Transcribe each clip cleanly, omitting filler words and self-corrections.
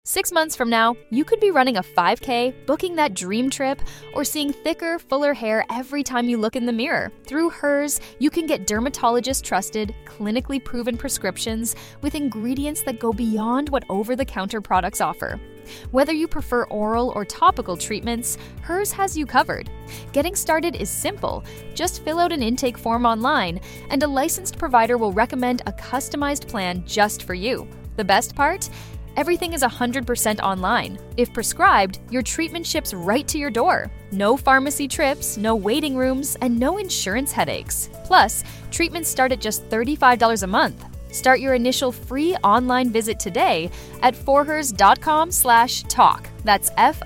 6 months from now, you could be running a 5K, booking that dream trip, or seeing thicker, fuller hair every time you look in the mirror. Through Hers, you can get dermatologist-trusted, clinically proven prescriptions with ingredients that go beyond what over-the-counter products offer. Whether you prefer oral or topical treatments, Hers has you covered. Getting started is simple. Just fill out an intake form online, and a licensed provider will recommend a customized plan just for you. The best part? Everything is 100% online. If prescribed, your treatment ships right to your door. No pharmacy trips, no waiting rooms, and no insurance headaches. Plus, treatments start at just $35 a month. Start your initial free online visit today at forhers.com/talk. That's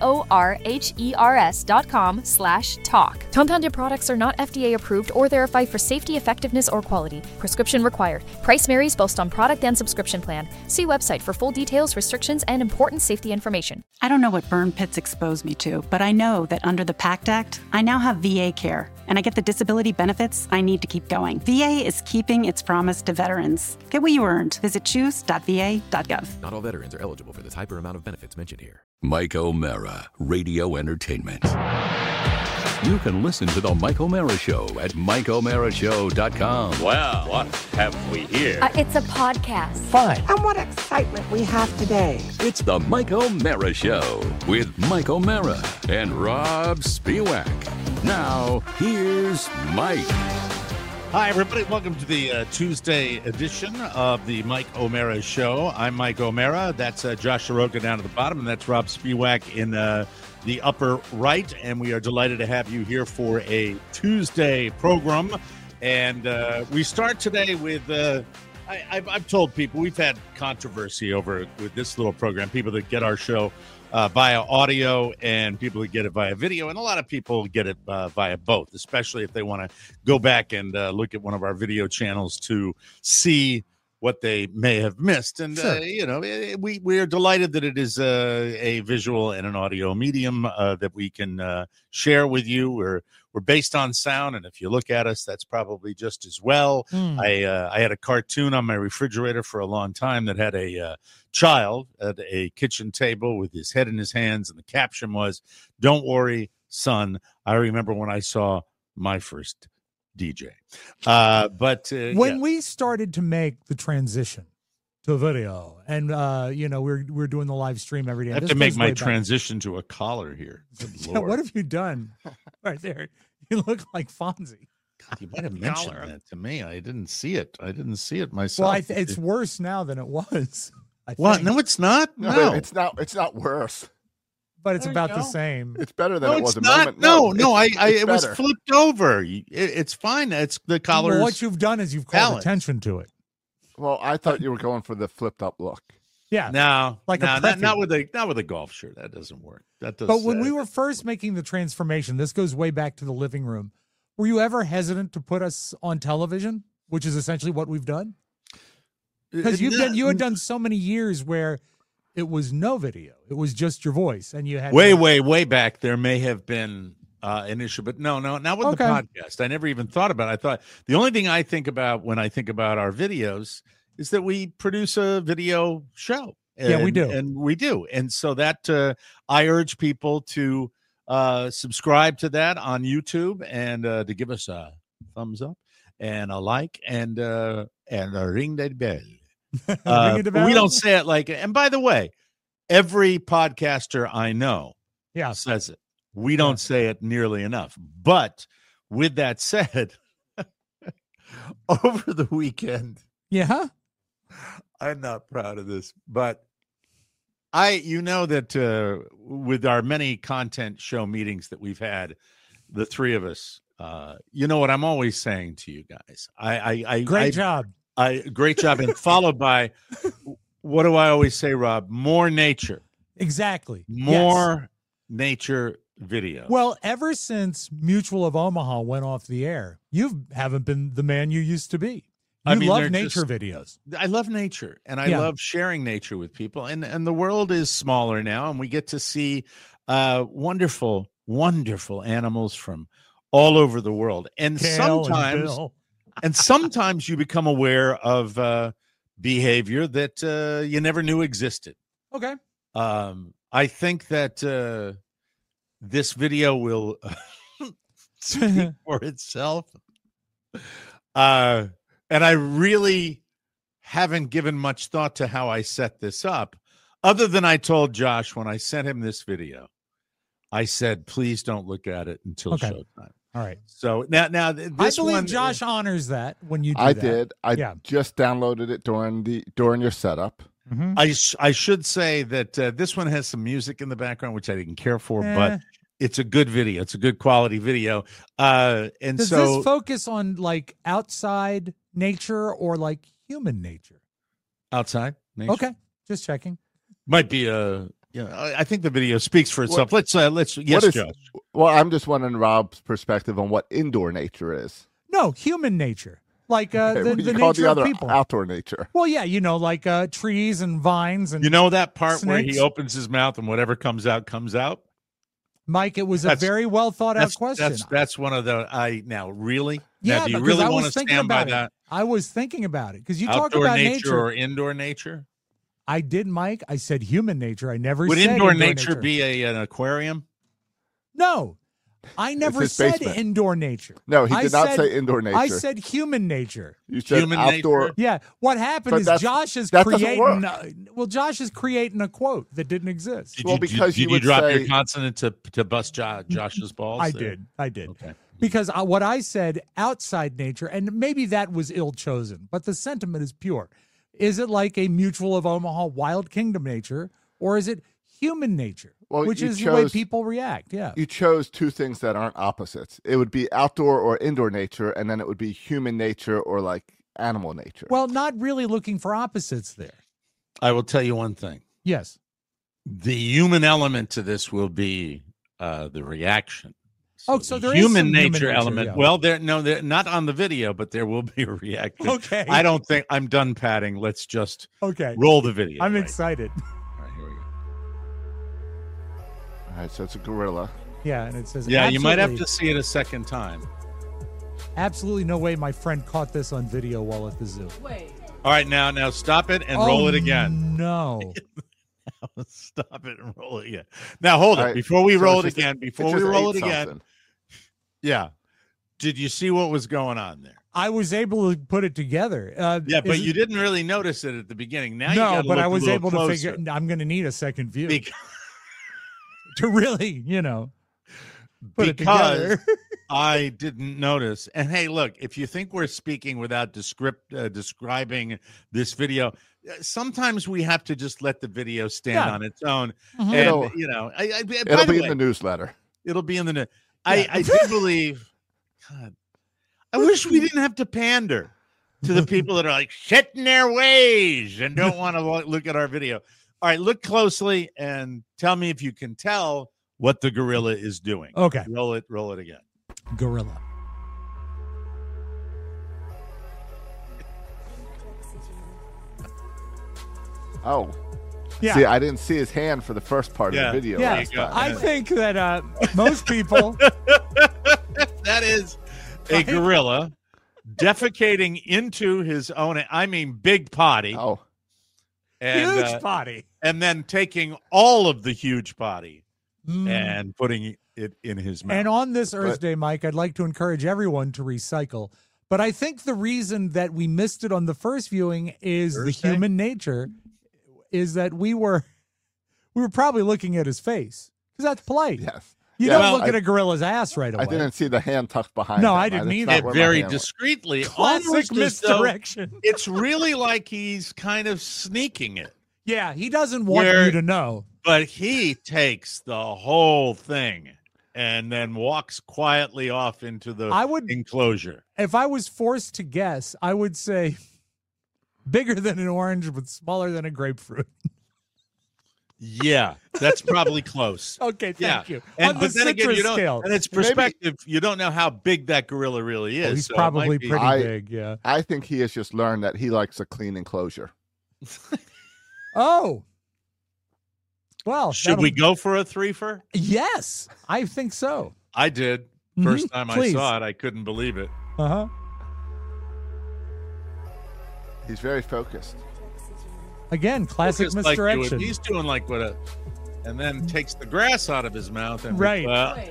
forhers.com/talk. Compounded products are not FDA approved or verified for safety, effectiveness, or quality. Prescription required. Price varies based on product and subscription plan. See website for full details, restrictions, and important safety information. I don't know what burn pits exposed me to, but I know that under the PACT Act, I now have VA care, and I get the disability benefits I need to keep going. VA is keeping its promise to veterans. Get what you earned. Visit choose.va.gov. Not all veterans are eligible for the type or amount of benefits mentioned here. Mike O'Mara, Radio Entertainment. You can listen to The Mike O'Mara Show at MikeO'MaraShow.com. Well, what have we here? It's a podcast. Fine. And what excitement we have today. It's The Mike O'Mara Show with Mike O'Mara and Rob Spiewak. Now, here's Mike. Hi, everybody. Welcome to the Tuesday edition of the Mike O'Mara Show. I'm Mike O'Mara. That's Josh Soroka down at the bottom, and that's Rob Spiewak in the upper right. And we are delighted to have you here for a Tuesday program. And we start today with I've told people we've had controversy over with this little program, people that get our show via audio and people that get it via video. And a lot of people get it via both, especially if they want to go back and look at one of our video channels to see what they may have missed. And, Sure. We are delighted that it is a visual and an audio medium that we can share with you. We're based on sound, and if you look at us, that's probably just as well. I had a cartoon on my refrigerator for a long time that had a child at a kitchen table with his head in his hands, and the caption was, "Don't worry, son. I remember when I saw my first DJ." When we started to make the transition to video, and we're doing the live stream every day. I have to make my transition to a collar here. Good Yeah, Lord. what have you done? Right there, you look like Fonzie. God, you might have mentioned that to me. I didn't see it. Myself. Well, it's worse now than it was. What? No, it's not. No, it's not. It's not worse. But it's There about you the go. same. It's better than No, it was it's a not. moment. It was better. flipped over. It's fine. It's the collar. Well, what you've done is you've called balance. attention to it. Well, I thought you were going for the flipped up look. Yeah. No, Like a not preppy. with a golf shirt. That doesn't work. That does. But when we were first making the transformation, this goes way back to the living room. Were you ever hesitant to put us on television, which is essentially what we've done? Because you had done so many years where it was no video, it was just your voice, and you had way back there may have been an issue, but no, not with the podcast. I never even thought about it. I thought the only thing I think about when I think about our videos is that we produce a video show. Yeah, we do. And we do. And so that I urge people to subscribe to that on YouTube and to give us a thumbs up and a like and a ring that bell. Ring the bell? We don't say it like, and by the way, every podcaster I know says it. We don't say it nearly enough. But with that said, over the weekend, I'm not proud of this, but that with our many content show meetings that we've had, the three of us, you know what I'm always saying to you guys. Great job. Great job. And followed by, what do I always say, Rob? More nature. Exactly. More nature video. Well, ever since Mutual of Omaha went off the air, you haven't been the man you used to be. You love nature videos. I love nature, and I love sharing nature with people. And the world is smaller now, and we get to see wonderful, wonderful animals from all over the world. And sometimes you become aware of behavior that you never knew existed. Okay. I think that this video will speak for itself. And I really haven't given much thought to how I set this up, other than I told Josh when I sent him this video, I said, please don't look at it until showtime. All right. So now this I believe one, Josh honors that when you do I that. did. I just downloaded it during your setup. Mm-hmm. I should say that this one has some music in the background, which I didn't care for, but it's a good video. It's a good quality video. And does so this focus on like outside nature or like human nature? Outside nature. Okay, just checking. Might be I think the video speaks for itself. Let's Josh. Well, I'm just wondering Rob's perspective on what indoor nature is. No, human nature. Like the nature of people. Outdoor nature. Well, yeah, like trees and vines and that part snakes? where he opens his mouth and whatever comes out comes out. Mike, it was a very well thought out question. That's one of the really? Yeah, now, do you because really I want was to thinking stand by about it. that? I was thinking about it because you Outdoor talk about nature or indoor nature. I did, Mike. I said human nature. I never Would said indoor nature be an aquarium? No, I never said basement. Indoor nature. No, he did not say indoor nature. I said human nature. You said human outdoor. Nature? Yeah. What happened is Josh is creating. Josh is creating a quote that didn't exist. Did you drop your consonant to bust Josh's balls? I did. Okay. Because what I said, outside nature, and maybe that was ill chosen, but the sentiment is pure. Is it like a Mutual of Omaha Wild Kingdom nature, or is it human nature, which is the way people react? Yeah. You chose two things that aren't opposites. It would be outdoor or indoor nature, and then it would be human nature or like animal nature. Well, not really looking for opposites there. I will tell you one thing. Yes. The human element to this will be the reaction. So there human is some nature element. Yeah. Well, they're not on the video, but there will be a reaction. Okay. I don't think I'm done padding. Let's just roll the video. I'm excited. All right, here we go. All right, so it's a gorilla. Yeah, and it says you might have to see it a second time. Absolutely no way my friend caught this on video while at the zoo. Wait. All right, now stop it and roll it again. No. Stop it and roll it again. Now hold it before we roll it again. Before we roll it again. Yeah. Did you see what was going on there? I was able to put it together. But you didn't really notice it at the beginning. Now but I was able to figure. I'm going to need a second view to really, put it together. I didn't notice. And hey, look, if you think we're speaking without describing this video, sometimes we have to just let the video stand on its own. Mm-hmm. And it'll be in the newsletter. It'll be in the news. I do believe. God, I wish we didn't have to pander to the people that are like set in their ways and don't want to look at our video. All right, look closely and tell me if you can tell what the gorilla is doing. Okay, roll it again. Gorilla. Oh. Yeah. See, I didn't see his hand for the first part of the video. Yeah, I think that most people. That is a gorilla defecating into his own, big potty. Oh. And, huge potty. And then taking all of the huge potty and putting it in his mouth. And on this Earth Day, Mike, I'd like to encourage everyone to recycle. But I think the reason that we missed it on the first viewing is the human nature. Is that we were probably looking at his face because that's polite. Yes, you don't look at a gorilla's ass right away. I didn't see the hand tucked behind. No, him. I didn't either. Very discreetly, classic misdirection. It's really like he's kind of sneaking it. Yeah, he doesn't want you to know, but he takes the whole thing and then walks quietly off into the enclosure. If I was forced to guess, I would say. Bigger than an orange, but smaller than a grapefruit. Yeah, that's probably close. Okay, thank you. And on the citrus scale. And it's perspective. You don't know how big that gorilla really is. He's probably pretty big, yeah. I think he has just learned that he likes a clean enclosure. Oh. Well. Should we go for a threefer? Yes, I think so. I did. First time I saw it, I couldn't believe it. Uh-huh. He's very focused. Again, classic Just like misdirection. he's doing like what and then takes the grass out of his mouth. And Right.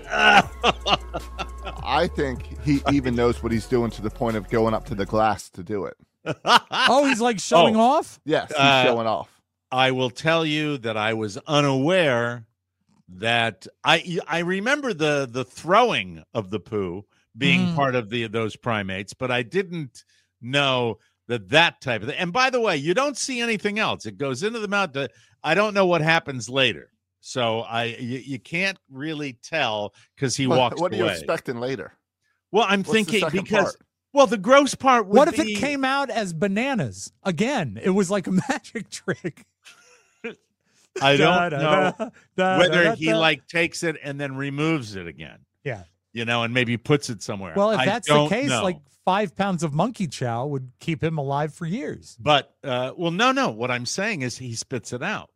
I think he even knows what he's doing to the point of going up to the glass to do it. Oh, he's like showing off? Yes, he's showing off. I will tell you that I was unaware that I remember the throwing of the poo being part of those primates, but I didn't know that type of thing. And by the way, you don't see anything else. It goes into the mouth. I don't know what happens later. So you can't really tell because he walks away. What are you expecting later? Well, I'm What's thinking the second because part? well, the gross part would What if be, it came out as bananas? Again, it was like a magic trick. I don't know whether he da. like takes it and then removes it again. Yeah. And maybe puts it somewhere. Well, if I that's the don't case, know. like 5 pounds of monkey chow would keep him alive for years. But no. What I'm saying is he spits it out.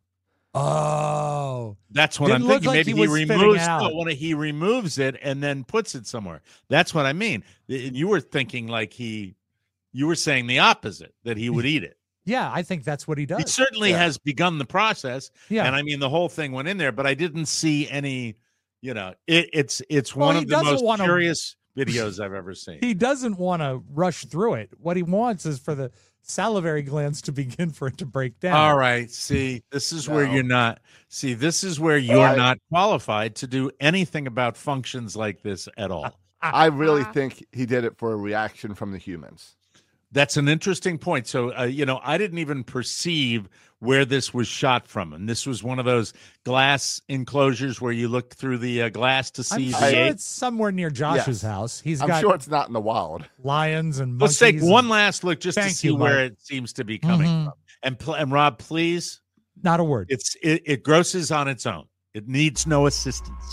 Oh, That's what Didn't I'm look thinking. like Maybe he he was spitting removes. out. No, when he removes it and then puts it somewhere. That's what I mean. You were thinking like you were saying the opposite, that he would eat it. yeah, I think that's what he does. He certainly has begun the process. Yeah. And I mean, the whole thing went in there, but I didn't see any. It's Well, one he of the doesn't most wanna- curious videos I've ever seen. He doesn't want to rush through it. What he wants is for the salivary glands to begin for it to break down. All right. See, this is where No. you're not. See, this is where you're not qualified to do anything about functions like this at all. I really think he did it for a reaction from the humans. That's an interesting point. So, I didn't even perceive where this was shot from. And this was one of those glass enclosures where you look through the glass to I'm see sure the ape. it's somewhere near Josh's Yes. house. He's I'm got sure it's not in the wild. lions and Let's monkeys. take one last look just to Thank see you, where Mike. it seems to be coming from. And Rob, please, Not a word. it grosses on its own. It needs no assistance.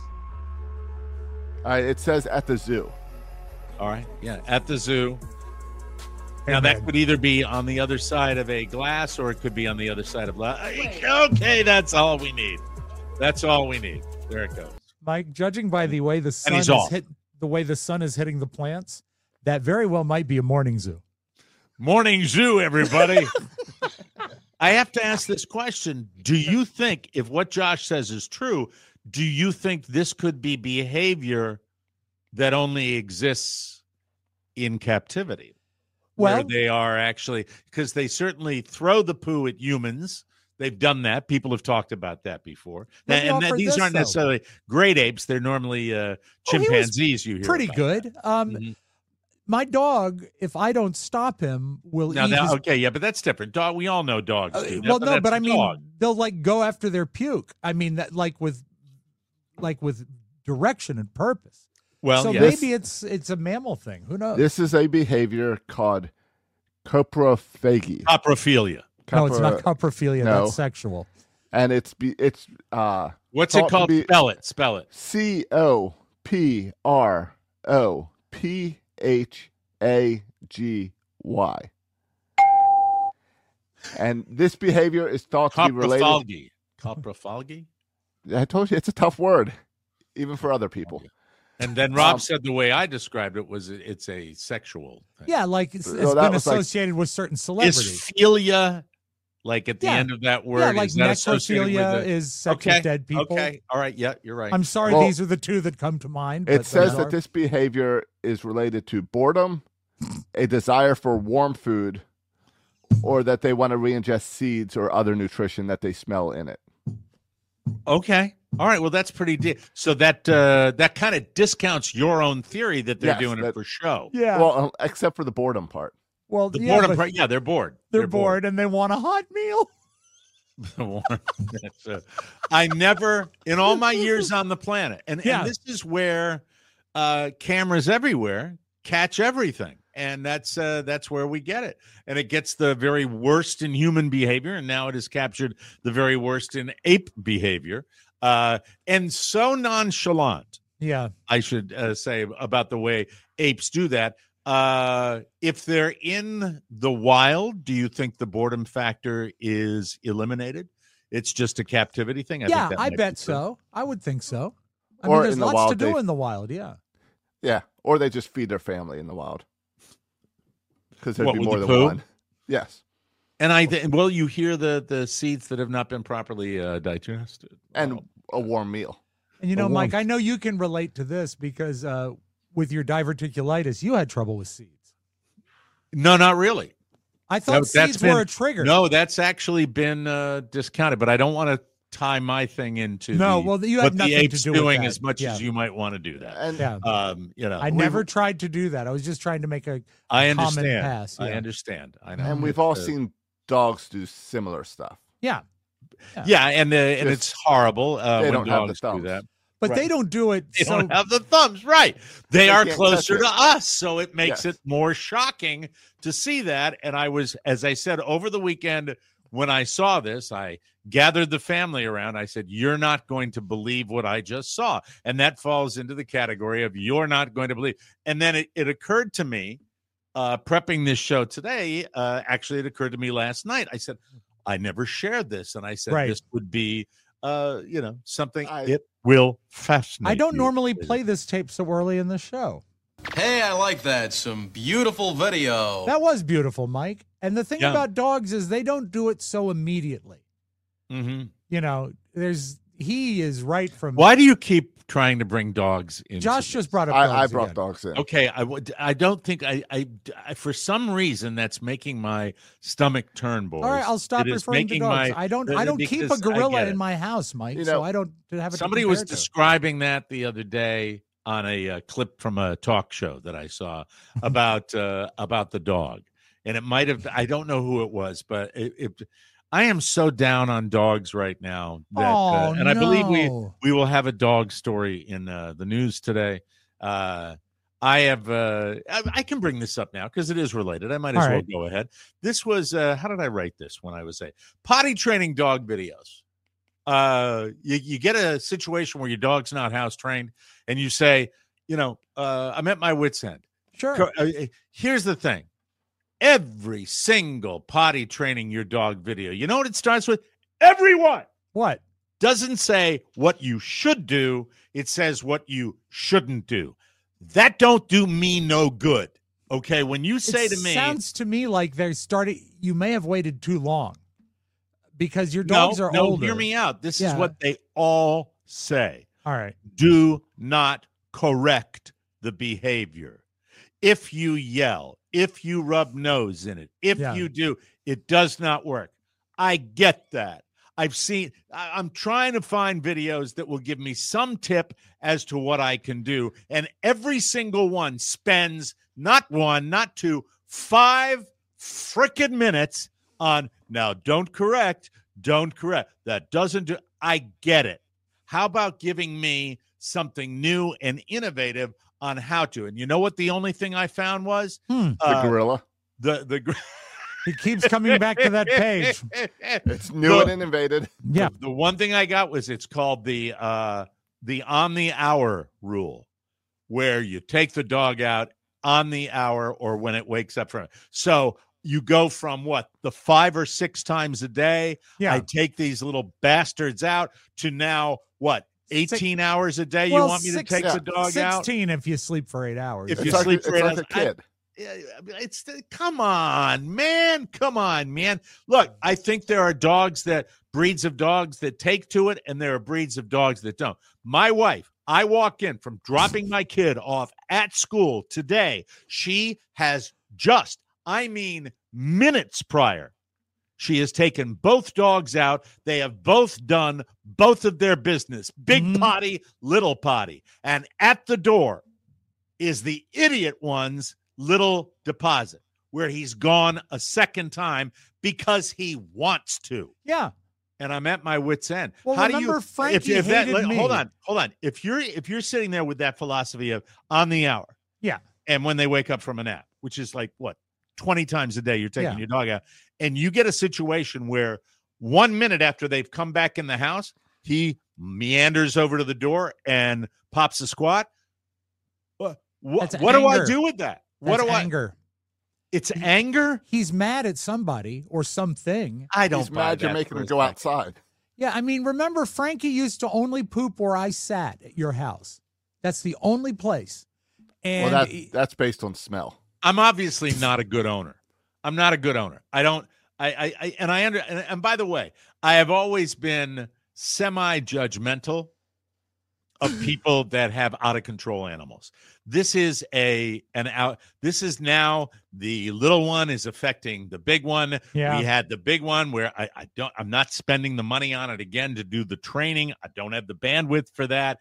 All right, it says at the zoo. All right. Yeah. At the zoo. Now, Amen. that could either be on the other side of a glass or it could be on the other side of okay, that's all we need. That's all we need. There it goes. Mike, judging by the way the sun he's is off. the way the sun is hitting the plants, that very well might be a morning zoo. Morning zoo, everybody. I have to ask this question. Do you think, if what Josh says is true, do you think this could be behavior that only exists in captivity? Where Well, they are actually, because they certainly throw the poo at humans. They've done that. People have talked about that before. Let me offer These this, aren't though. necessarily great apes. They're normally chimpanzees. You hear pretty about. good. Mhm. My dog, if I don't stop him, will eat his Okay, yeah, but that's different. Dog. We all know dogs. do that, well, no, that's but a I mean, dog. they'll like go after their puke. I mean, that like with direction and purpose. Well, so yes. maybe it's a mammal thing. Who knows? This is a behavior called coprophagy. Coprophilia. No, it's not Copro- coprophilia. No. That's sexual. And it's What's thought it to called? be- Spell it. Spell it. COPROPHAGY. And this behavior is thought to be related. Coprophagy. Coprophagy. I told you it's a tough word, even for other people. And then Rob said the way I described it was it's a sexual thing. Yeah, like it's No, that been was like- associated with certain Is celebrities. philia, like at the Yeah. end of that word, Yeah, like is that associated necrophilia with it? is sex Okay. with dead people. Okay. All right. Yeah, you're right. I'm sorry, Well, these are the two that come to mind. It but says those that are- this behavior is related to boredom, a desire for warm food, or that they want to re-ingest seeds or other nutrition that they smell in it. Okay. All right. Well, that's pretty deep. So that kind of discounts your own theory that they're Yes, doing it that- for show. Yeah. Well, except for the boredom part. Well, The yeah, boredom but part, yeah, they're bored. they're bored and they want a hot meal. I never, in all my years on the planet, and Yeah. this is where cameras everywhere catch everything, and that's where we get it, and it gets the very worst in human behavior, and now it has captured the very worst in ape behavior, and so nonchalant. Yeah. I should say about the way apes do that. If they're in the wild, do you think the boredom factor is eliminated? It's just a captivity thing? Yeah, think that I might be bet true. so. I would think so. I Or mean, there's in the lots wild, to do they- in the wild. Yeah. Yeah, or they just feed their family in the wild. Because there'd What, be with more the than poo? one. Yes. And well, you hear the seeds that have not been properly digested. And a warm meal. And Mike, I know you can relate to this because with your diverticulitis, you had trouble with seeds. No, not really. I thought seeds were a trigger. No, that's actually been discounted, but I don't want to tie my thing into you had nothing the apes to do doing with as much as you might want to do that. And, I never tried to do that. I was just trying to make a I common understand. pass. Yeah. I understand. I know. And we've all seen dogs do similar stuff. Yeah. And it's horrible when don't have the dogs do thumbs. that. But they don't do it. They don't have the thumbs, right? They are can't closer touch to us, so it makes Yes. it more shocking to see that. And I was, as I said, over the weekend when I saw this, I gathered the family around. I said, "You're not going to believe what I just saw," and that falls into the category of "you're not going to believe." And then it occurred to me, prepping this show today. Actually, it occurred to me last night. I said, "I never shared this," and I said, "This would be." Something it will fascinate. I don't you. normally play this tape so early in the show. Hey, I like that. Some beautiful video. That was beautiful, Mike. And the thing Yeah. about dogs is they don't do it so immediately. Mm-hmm. He is right from. Why do you keep trying to bring dogs in? Josh just brought up dogs I brought again. dogs in. Okay, I don't think I for some reason that's making my stomach turn, boys. All right, I'll stop It is referring to making dogs. my- I don't keep a because I gorilla get in it. my house, Mike. You So know, I don't have it. Somebody to was compare to. describing that the other day on a clip from a talk show that I saw about the dog, and it might have. I don't know who it was, but I am so down on dogs right now that, and I believe we will have a dog story in the news today. I have. I can bring this up now because it is related. I might as well go ahead. This was. How did I write this when I was potty training dog videos? You get a situation where your dog's not house trained, and you say, I'm at my wit's end. Sure. Here's the thing. Every single potty training your dog video, you know what it starts with? Everyone. What? Doesn't say what you should do. It says what you shouldn't do. That don't do me no good. Okay. When you say to me, sounds to me like they're starting. You may have waited too long because your dogs are older. Hear me out. This is what they all say. All right. Do not correct the behavior. If you yell, if you rub nose in it, if you do, it does not work. I get that. I'm trying to find videos that will give me some tip as to what I can do. And every single one spends not one, not two, 5 frickin' minutes on, now don't correct. That doesn't do, I get it. How about giving me something new and innovative on how to? And you know what the only thing I found was? The gorilla. He keeps coming back to that page. It's new and innovative. Yeah. The one thing I got was it's called the on the hour rule, where you take the dog out on the hour or when it wakes up from it. So you go from the 5 or 6 times a day. Yeah. I take these little bastards out to now 18 hours a day. You want me to take the dog out? 16 if you sleep for 8 hours. If you sleep for 8 hours, a kid. Come on, man. Look, I think there are breeds of dogs that take to it, and there are breeds of dogs that don't. My wife, I walk in from dropping my kid off at school today. She has minutes prior, she has taken both dogs out. They have both done both of their business, big potty, little potty. And at the door is the idiot one's little deposit, where he's gone a second time because he wants to. Yeah. And I'm at my wit's end. Well, How remember do you, Frankie hated me. Hold on. If you're sitting there with that philosophy of on the hour, yeah, and when they wake up from a nap, which is 20 times a day, you're taking your dog out, and you get a situation where 1 minute after they've come back in the house, he meanders over to the door and pops a squat. What do I do with that? That's anger. It's anger? He's mad at somebody or something. I don't He's mad you're making him go outside. Yeah, I mean, remember, Frankie used to only poop where I sat at your house. That's the only place. And Well, that's based on smell. I'm obviously not a good owner. I'm not a good owner. I don't And by the way, I have always been semi-judgmental of people that have out of control animals. This is this is now the little one is affecting the big one. Yeah. We had the big one where I'm not spending the money on it again to do the training. I don't have the bandwidth for that.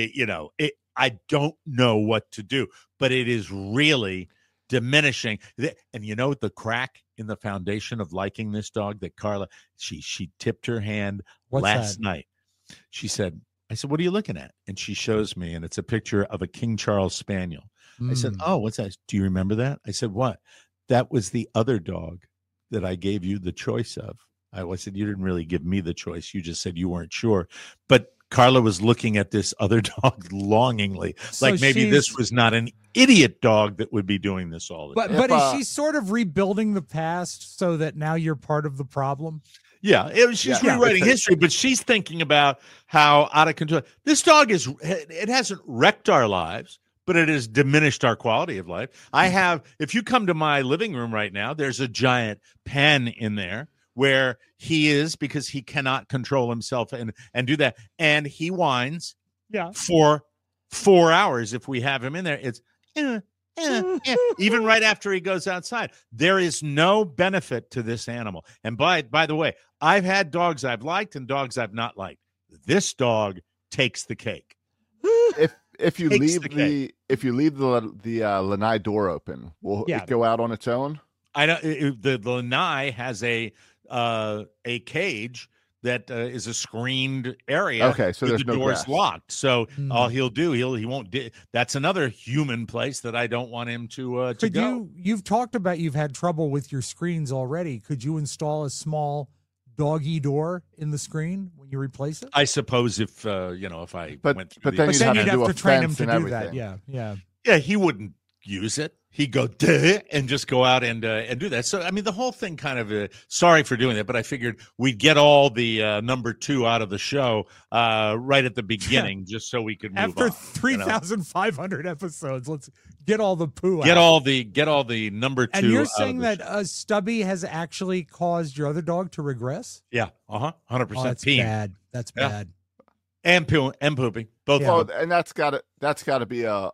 I don't know what to do, but it is really diminishing. And you know, the crack in the foundation of liking this dog that Carla, she tipped her hand last night. She said, I said, what are you looking at? And she shows me, and it's a picture of a King Charles Spaniel. I said, oh, what's that? Do you remember that? I said, what? That was the other dog that I gave you the choice of. I said, you didn't really give me the choice. You just said you weren't sure. But Carla was looking at this other dog longingly, like maybe this was not an idiot dog that would be doing this all the time. But is she sort of rebuilding the past so that now you're part of the problem? Yeah, she's rewriting history, but she's thinking about how out of control. This dog it hasn't wrecked our lives, but it has diminished our quality of life. If you come to my living room right now, there's a giant pen in there where he is because he cannot control himself and do that. And he whines for 4 hours if we have him in there. It's even right after he goes outside. There is no benefit to this animal. And by the way, I've had dogs I've liked and dogs I've not liked. This dog takes the cake. If you leave the lanai door open, will it go out on its own? I know the lanai has a cage that is a screened area. Okay, so there's the no door's grass. Locked. So all he'll do, he won't. That's another human place that I don't want him to go. You've talked about you've had trouble with your screens already. Could you install a small doggy door in the screen when you replace it? I suppose if I went through then you'd have to train him to do everything. that. Yeah, he wouldn't use it. He'd go and just go out and do that. So I mean, the whole thing kind of sorry for doing that, but I figured we'd get all the number 2 out of the show right at the beginning, just so we could move after on. 3,500 episodes. Let's get all the poo. Get all the number 2. And you're saying that Stubby has actually caused your other dog to regress? Yeah, 100%. That's bad. That's bad. And pooping, both. Well, and that's got to be a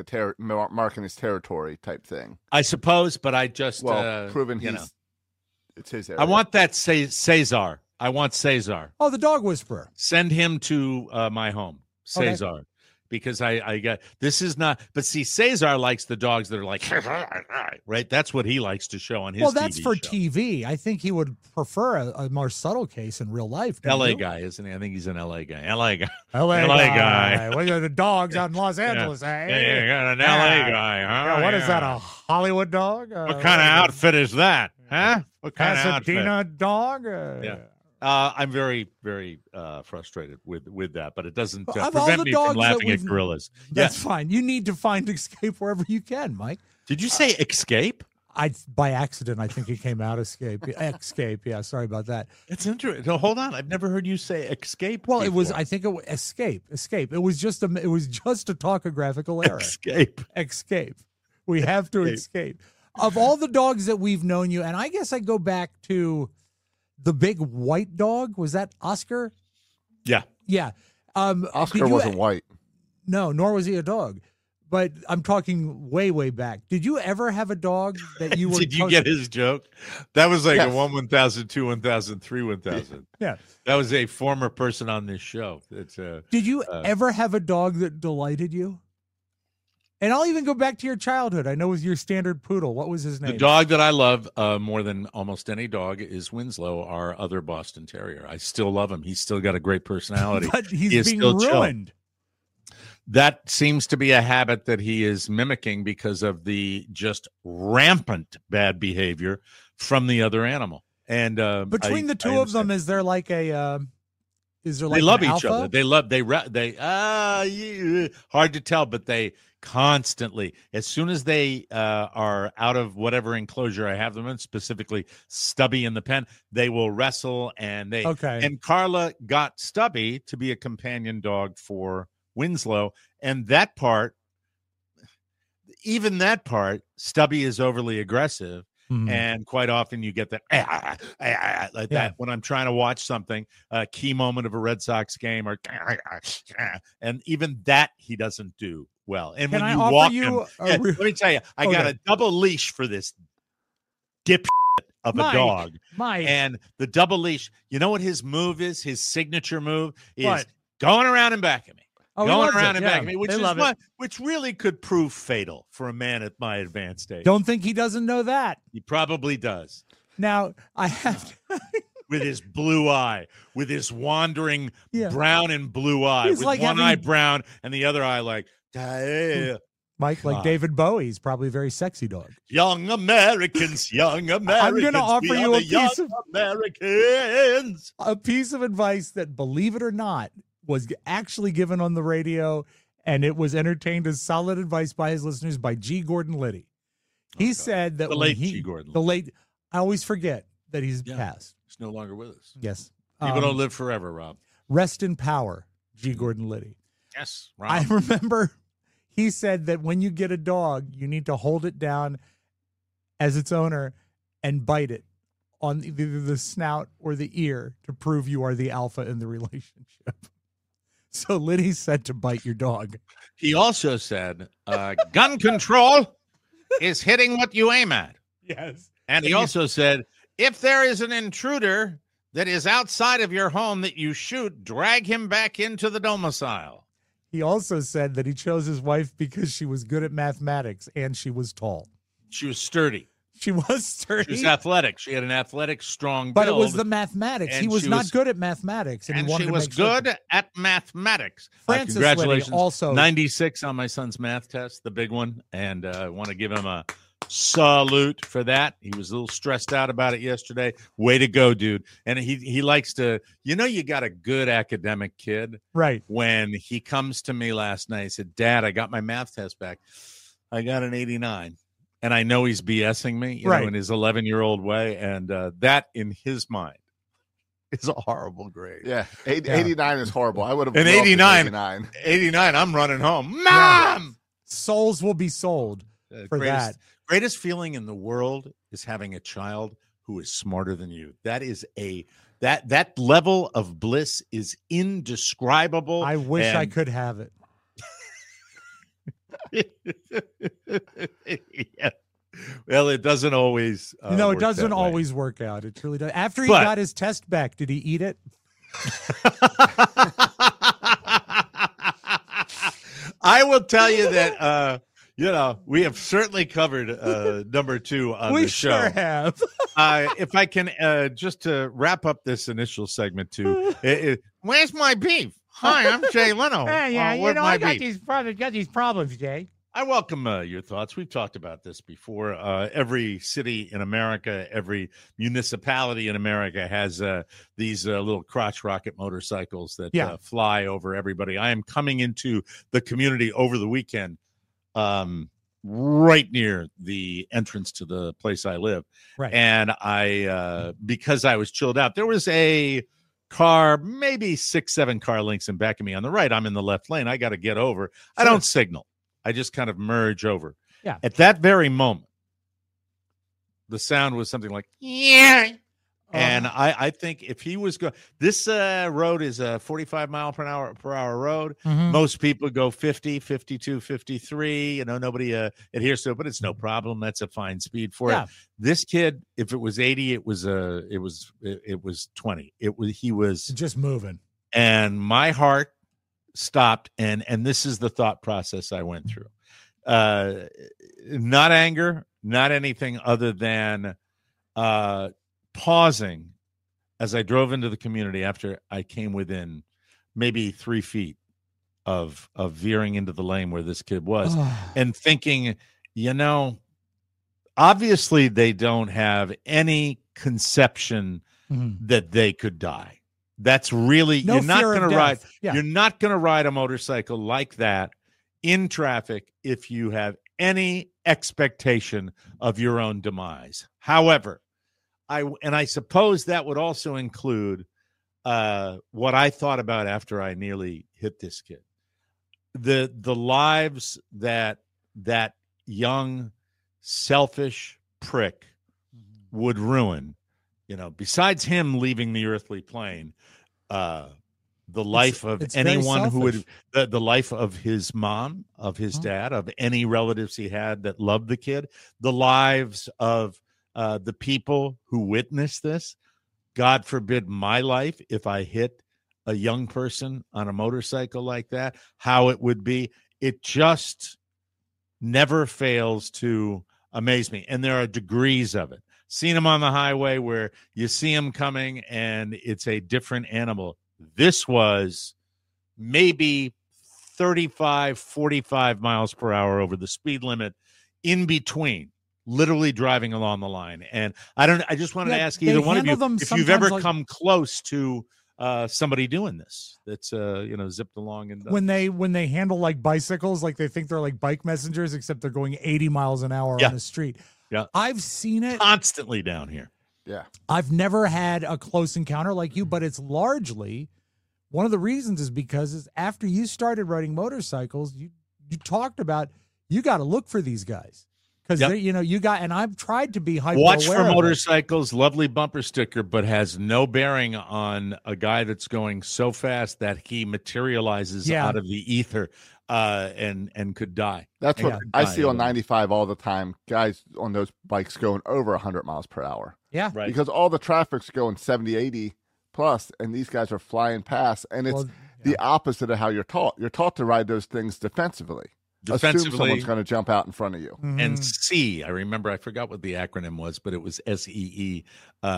marking his territory type thing, I suppose. But I just proven it's his area. I want that Cesar. I want Cesar. Oh, the dog whisperer. Send him to my home, Cesar. Okay. Because I got this is not. But see, Cesar likes the dogs that are like right. That's what he likes to show on his. Well, that's TV for show. TV. I think he would prefer a more subtle case in real life. LA guy, isn't he? I think he's an LA guy. LA guy. LA guy. Well, the dogs out in Los Angeles, Yeah, you got an LA guy, huh? Yeah, what is that? A Hollywood dog? What kind of outfit is that? Huh? What kind of outfit? Pasadena dog? Yeah. I'm very, very frustrated with that, but it doesn't Of all prevent the me from dogs laughing that at gorillas. That's fine. You need to find Escape wherever you can, Mike. Did you say Escape? By accident, I think it came out Escape. Escape. Yeah, sorry about that. It's interesting. No, hold on. I've never heard you say Escape. Well, it was. before. I think it was Escape. It was just a topographical error. Escape. We have to escape. Of all the dogs that we've known you, and I guess I go back to the big white dog. Was that Oscar? Yeah. Yeah. Oscar wasn't white. No, nor was he a dog. But I'm talking way, way back. Did you ever have a dog that you were? Did you get his joke? That was like a 1,000, 2, 1,000, 3, 1,000. Yeah. That was a former person on this show. Did you ever have a dog that delighted you? And I'll even go back to your childhood. I know it was your standard poodle. What was his name? The dog that I love more than almost any dog is Winslow, our other Boston Terrier. I still love him. He's still got a great personality. But he's being ruined. That seems to be a habit that he is mimicking because of the just rampant bad behavior from the other animal. And between the two of them, is there like a? Is there like they love an each alpha? other? They love hard to tell, but they constantly, as soon as they are out of whatever enclosure I have them in, specifically Stubby in the pen, they will wrestle and and Carla got Stubby to be a companion dog for Winslow, and even that part, Stubby is overly aggressive, And quite often you get that like that when I'm trying to watch something, a key moment of a Red Sox game, or and even that he doesn't do well. And Can when I you offer walk you him, let me tell you, I got a double leash for this dip of a dog. Mike. And the double leash, you know what his move is? His signature move is What? going around and back at me. Oh, Going he loves around it. and Yeah, back at me, they love it. which really could prove fatal for a man at my advanced age. Don't think he doesn't know that. He probably does. Now, I have With his blue eye, with his wandering Yeah. brown and blue eye, He's with like one having- eye brown and the other eye like, Mike, like God. David Bowie's probably a very sexy dog. young Americans, young Americans. gonna offer we you are a the young piece of- Americans. A piece of advice that, believe it or not, was actually given on the radio, and it was entertained as solid advice by his listeners by G. Gordon Liddy. He said that The when late he, G. Gordon the late, I always forget that he's Yeah. passed. He's no longer with us. Yes. People don't live forever, Rob. Rest in power, G. Gordon Liddy. Yes, I Rob. remember he said that when you get a dog, you need to hold it down as its owner and bite it on either the snout or the ear to prove you are the alpha in the relationship. So Liddy said to bite your dog. He also said, gun control is hitting what you aim at. Yes. And he also said, if there is an intruder that is outside of your home that you shoot, drag him back into the domicile. He also said that he chose his wife because she was good at mathematics and she was tall. She was sturdy. She was sturdy. She was athletic. She had an athletic, strong But build. it was the mathematics. and He was she not was- good at mathematics. And he And wanted she to was make sure- good at mathematics. Francis Congratulations. Liddy also- 96 on my son's math test, the big one. And I want to give him a salute for that. He was a little stressed out about it yesterday. Way to go, dude. And he likes to, you got a good academic kid. Right. When he comes to me last night, he said, Dad, I got my math test back. I got an 89. And I know he's BSing me, you know, in his 11-year-old way. And that, in his mind, is a horrible grade. Yeah, 89 is horrible. I would have An loved 89, 89, I'm running home. Mom! Souls will be sold for that. Greatest feeling in the world is having a child who is smarter than you. That is that level of bliss is indescribable. I wish I could have it. Yeah. Well, it doesn't always. It work doesn't that way. always work out. It really does. After he But- got his test back, did he eat it? I will tell you that we have certainly covered number 2 on We the show. sure have. If I can just to wrap up this initial segment too, where's my beef? Hi, I'm Jay Leno. Where's my beef? these problems, Jay. I welcome your thoughts. We've talked about this before. Every city in America, every municipality in America has these little crotch rocket motorcycles that fly over everybody. I am coming into the community over the weekend, right near the entrance to the place I live. Right. And I, because I was chilled out, there was a car, maybe 6-7 car lengths in back of me on the right. I'm in the left lane. I got to get over. I don't signal. I just kind of merge over. Yeah. At that very moment, the sound was something like, yeah. And I think if he was going, this road is a 45 mile per hour road. Mhm. Most people go 50, 52, 53. Nobody adheres to it, but it's no problem. That's a fine speed for it. This kid, if it was 80, it was 20. He was just moving. And my heart stopped, and this is the thought process I went through. Not anger, not anything other than pausing as I drove into the community after I came within maybe 3 feet of veering into the lane where this kid was, and thinking, obviously they don't have any conception that they could die. That's really, No you're not fear of going to ride. death. Yeah. You're not going to ride a motorcycle like that in traffic if you have any expectation of your own demise. However, I suppose that would also include what I thought about after I nearly hit this kid. The lives that young, selfish prick would ruin, besides him leaving the earthly plane, the life of anyone who would, the life of his mom, of his dad, of any relatives he had that loved the kid, the lives of the people who witnessed this. God forbid my life if I hit a young person on a motorcycle like that, how it would be. It just never fails to amaze me. And there are degrees of it. Seen him on the highway where you see him coming and it's a different animal. This was maybe 35, 45 miles per hour over the speed limit in between, literally driving along the line. And I just wanted to ask either one of you if you've ever come close to somebody doing this that's zipped along. And when they handle like bicycles, like they think they're like bike messengers, except they're going 80 miles an hour on the street. Yeah, I've seen it constantly down here. Yeah. I've never had a close encounter like you, but it's largely one of the reasons is because after you started riding motorcycles, you talked about you got to look for these guys because and I've tried to be hyper watch aware for motorcycles, lovely bumper sticker, but has no bearing on a guy that's going so fast that he materializes out of the ether and could die. That's what I see on 95 all the time. Guys on those bikes going over 100 miles per hour. Yeah. Right. Because all the traffic's going 70, 80 plus, and these guys are flying past. And it's the opposite of how you're taught. You're taught to ride those things defensively. Assume someone's going to jump out in front of you. And C, I remember, I forgot what the acronym was, but it was SEE.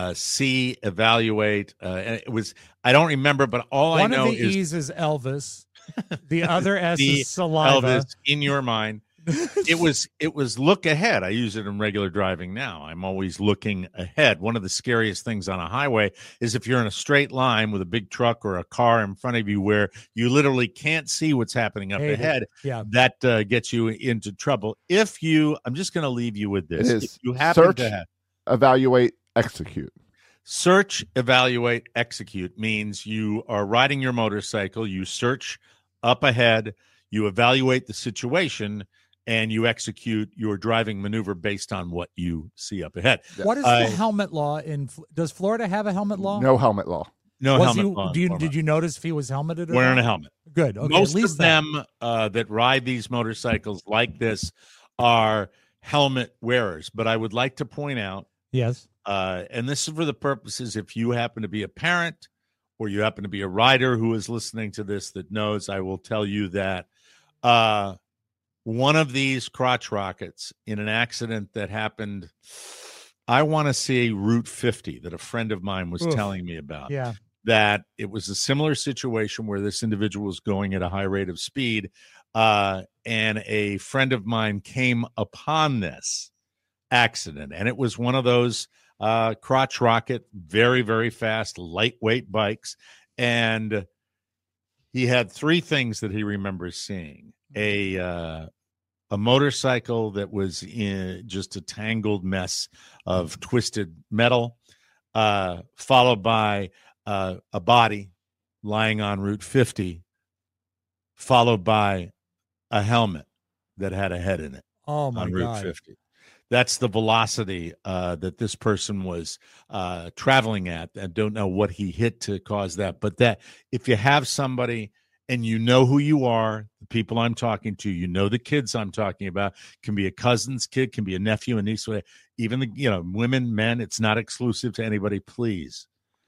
C, evaluate. And it was, I don't remember, but all I know is. One of the E's is Elvis. The other S is saliva. Elvis, in your mind. It was look ahead. I use it in regular driving now. I'm always looking ahead. One of the scariest things on a highway is if you're in a straight line with a big truck or a car in front of you where you literally can't see what's happening up ahead. Yeah. That gets you into trouble. I'm just going to leave you with this. If you happen search, to evaluate, execute. Search, evaluate, execute means you are riding your motorcycle, you search up ahead, you evaluate the situation, and you execute your driving maneuver based on what you see up ahead. What is the helmet law does Florida have a helmet law? No helmet law. No helmet law. Did you notice if he was helmeted? Wearing a helmet. Good. Okay, most at least of them that ride these motorcycles like this are helmet wearers. But I would like to point out, yes, and this is for the purposes if you happen to be a parent or you happen to be a rider who is listening to this that knows, I will tell you that one of these crotch rockets in an accident that happened, I want to say Route 50 that a friend of mine was telling me about. Yeah. That it was a similar situation where this individual was going at a high rate of speed, and a friend of mine came upon this accident. And it was one of those crotch rocket, very, very fast, lightweight bikes. And he had three things that he remembers seeing. A motorcycle that was in just a tangled mess of twisted metal, followed by a body lying on Route 50, followed by a helmet that had a head in it on Route 50. That's the velocity that this person was traveling at. I don't know what he hit to cause that, but that if you have somebody and you know who you are, the people I'm talking to, you know the kids I'm talking about, can be a cousin's kid, can be a nephew, a niece, even the women, men. It's not exclusive to anybody. Please.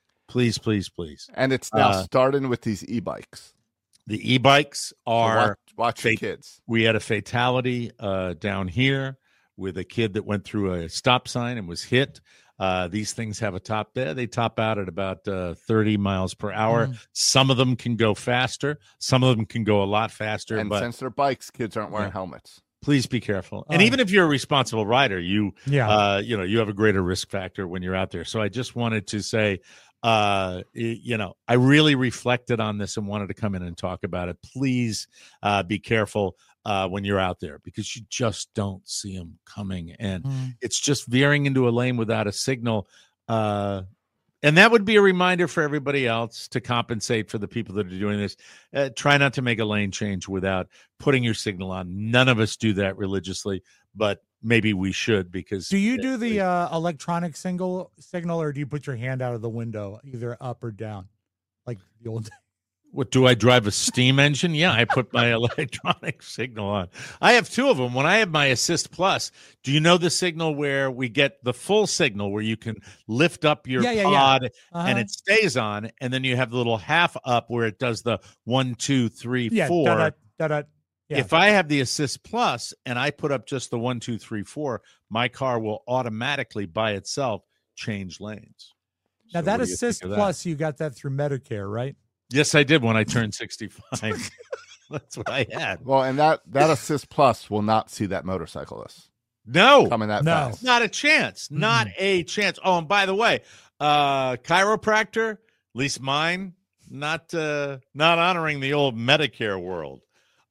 And it's now starting with these e-bikes. The e-bikes are watch the kids. We had a fatality down here with a kid that went through a stop sign and was hit. These things have a top there. They top out at about 30 miles per hour. Some of them can go faster. Some of them can go a lot faster. And since they're bikes, kids aren't wearing helmets. Please be careful. And even if you're a responsible rider, you have a greater risk factor when you're out there. So I just wanted to say, I really reflected on this and wanted to come in and talk about it. Please be careful when you're out there because you just don't see them coming. And it's just veering into a lane without a signal. And that would be a reminder for everybody else to compensate for the people that are doing this. Try not to make a lane change without putting your signal on. None of us do that religiously, but maybe we should because. Do you do the electronic signal, or do you put your hand out of the window, either up or down, like the old days? What, do I drive a steam engine? Yeah, I put my electronic signal on. I have two of them. When I have my Assist Plus, do you know the signal where we get the full signal where you can lift up your pod and it stays on, and then you have the little half up where it does the 1, 2, 3, 4. Yeah. If I have the Assist Plus and I put up just the 1, 2, 3, 4, my car will automatically by itself change lanes. Now that Assist Plus, you got that through Medicare, right? Yes, I did when I turned 65. That's what I had. Well, and that Assist Plus will not see that motorcyclist. No. Coming that fast. Not a chance. Mm-hmm. Not a chance. Oh, and by the way, chiropractor, at least mine, not honoring the old Medicare world.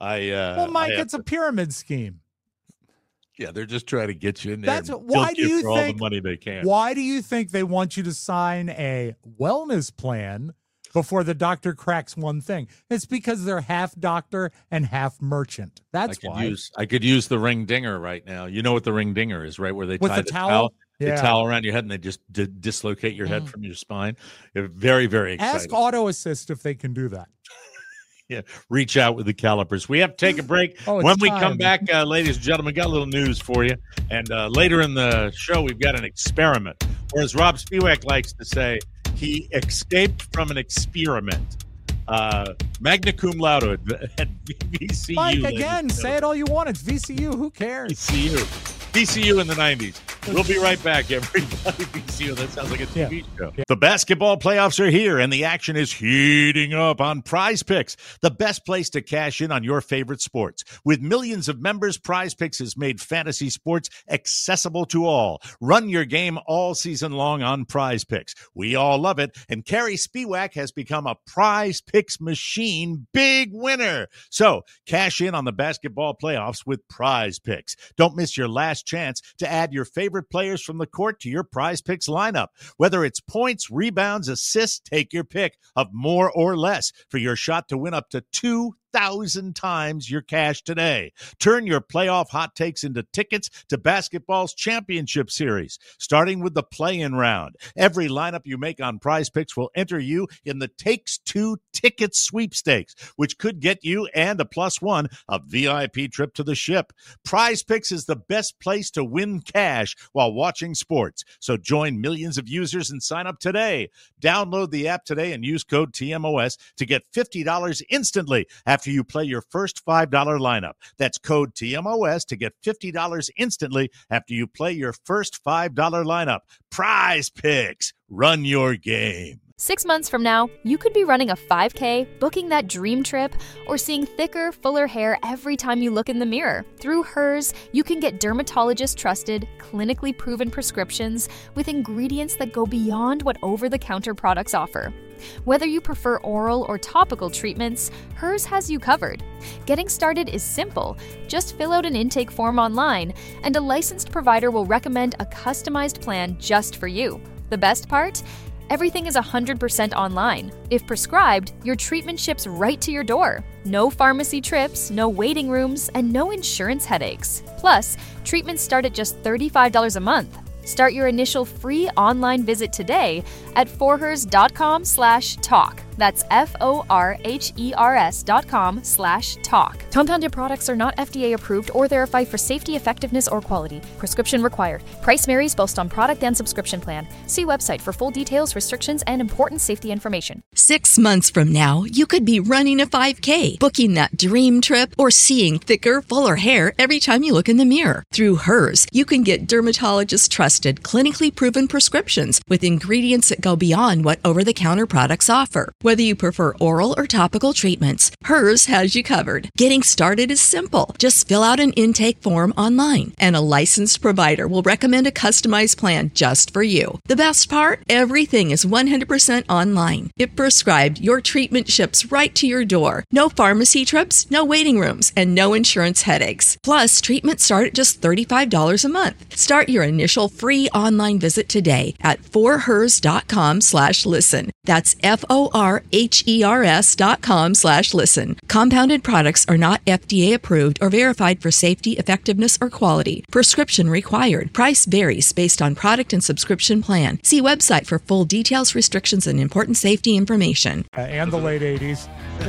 Mike, it's a pyramid scheme. Yeah, they're just trying to get you in there. Why do you think all the money they can? Why do you think they want you to sign a wellness plan before the doctor cracks one thing? It's because they're half doctor and half merchant. That's why. I could use the ring dinger right now. You know what the ring dinger is, right? Where they tie the towel? The towel around your head and they just dislocate your head from your spine. They're very, very exciting. Ask Auto Assist if they can do that. Yeah, reach out with the calipers. We have to take a break. When we come back, ladies and gentlemen, got a little news for you. And later in the show, we've got an experiment. Or as Rob Spiewak likes to say, he escaped from an experiment. Magna cum laude at VCU. Mike, again, say it all you want. It's VCU. Who cares? VCU in the 90s. We'll be right back, everybody. VCU, that sounds like a TV show. Yeah. The basketball playoffs are here, and the action is heating up on Prize Picks, the best place to cash in on your favorite sports. With millions of members, Prize Picks has made fantasy sports accessible to all. Run your game all season long on Prize Picks. We all love it, and Carrie Spiewak has become a Prize Picks machine big winner. So cash in on the basketball playoffs with Prize Picks. Don't miss your last chance to add your favorite players from the court to your Prize Picks lineup. Whether it's points, rebounds, assists, take your pick of more or less for your shot to win up to 2,000 times your cash today. Turn your playoff hot takes into tickets to basketball's championship series, starting with the play-in round. Every lineup you make on Prize Picks will enter you in the Takes Two ticket sweepstakes, which could get you and a +1 a VIP trip to the Ship. Prize Picks is the best place to win cash while watching sports. So join millions of users and sign up today. Download the app today and use code TMOS to get $50 instantly after you play your first $5 lineup. That's code TMOS to get $50 instantly after you play your first $5 lineup. Prize Picks. Run your game. 6 months from now, you could be running a 5K, booking that dream trip, or seeing thicker, fuller hair every time you look in the mirror. Through Hers, you can get dermatologist-trusted, clinically proven prescriptions with ingredients that go beyond what over-the-counter products offer. Whether you prefer oral or topical treatments, Hers has you covered. Getting started is simple. Just fill out an intake form online, and a licensed provider will recommend a customized plan just for you. The best part? Everything is 100% online. If prescribed, your treatment ships right to your door. No pharmacy trips, no waiting rooms, and no insurance headaches. Plus, treatments start at just $35 a month. Start your initial free online visit today at forhers.com/talk. That's FORHERS.com/talk. Compounded products are not FDA approved or verified for safety, effectiveness, or quality. Prescription required. Price varies both on product and subscription plan. See website for full details, restrictions, and important safety information. 6 months from now, you could be running a 5K, booking that dream trip, or seeing thicker, fuller hair every time you look in the mirror. Through Hers, you can get dermatologist-trusted, clinically proven prescriptions with ingredients that go beyond what over-the-counter products offer. Whether you prefer oral or topical treatments, Hers has you covered. Getting started is simple. Just fill out an intake form online, and a licensed provider will recommend a customized plan just for you. The best part? Everything is 100% online. If prescribed, your treatment ships right to your door. No pharmacy trips, no waiting rooms, and no insurance headaches. Plus, treatments start at just $35 a month. Start your initial free online visit today at forhers.com/listen. That's FORHERS.com/listen. HERS.com/listen. Compounded products are not FDA approved or verified for safety, effectiveness, or quality. Prescription required. Price varies based on product and subscription plan. See website for full details, restrictions, and important safety information. And the late 80s.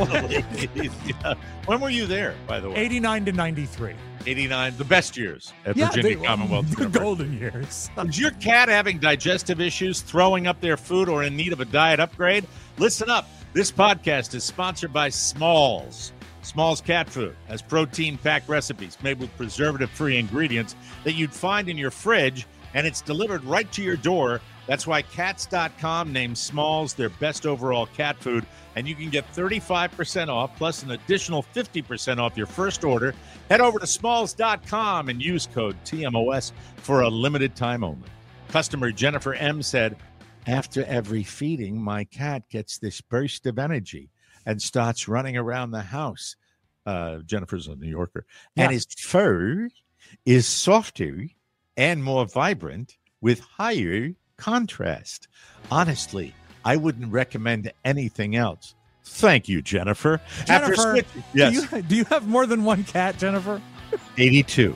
Yeah. When were you there, by the way? 89 to 93. 89, the best years at Virginia Commonwealth The University. golden years. Is your cat having digestive issues, throwing up their food, or in need of a diet upgrade? Listen up. This podcast is sponsored by Smalls. Smalls Cat Food has protein-packed recipes made with preservative-free ingredients that you'd find in your fridge, and it's delivered right to your door. That's why Cats.com named Smalls their best overall cat food, and you can get 35% off plus an additional 50% off your first order. Head over to Smalls.com and use code TMOS for a limited time only. Customer Jennifer M. said, after every feeding, my cat gets this burst of energy and starts running around the house. Jennifer's a New Yorker. Yeah. And his fur is softer and more vibrant with higher contrast. Honestly, I wouldn't recommend anything else. Thank you, Jennifer. Jennifer, yes. Do you have more than one cat, Jennifer? 82.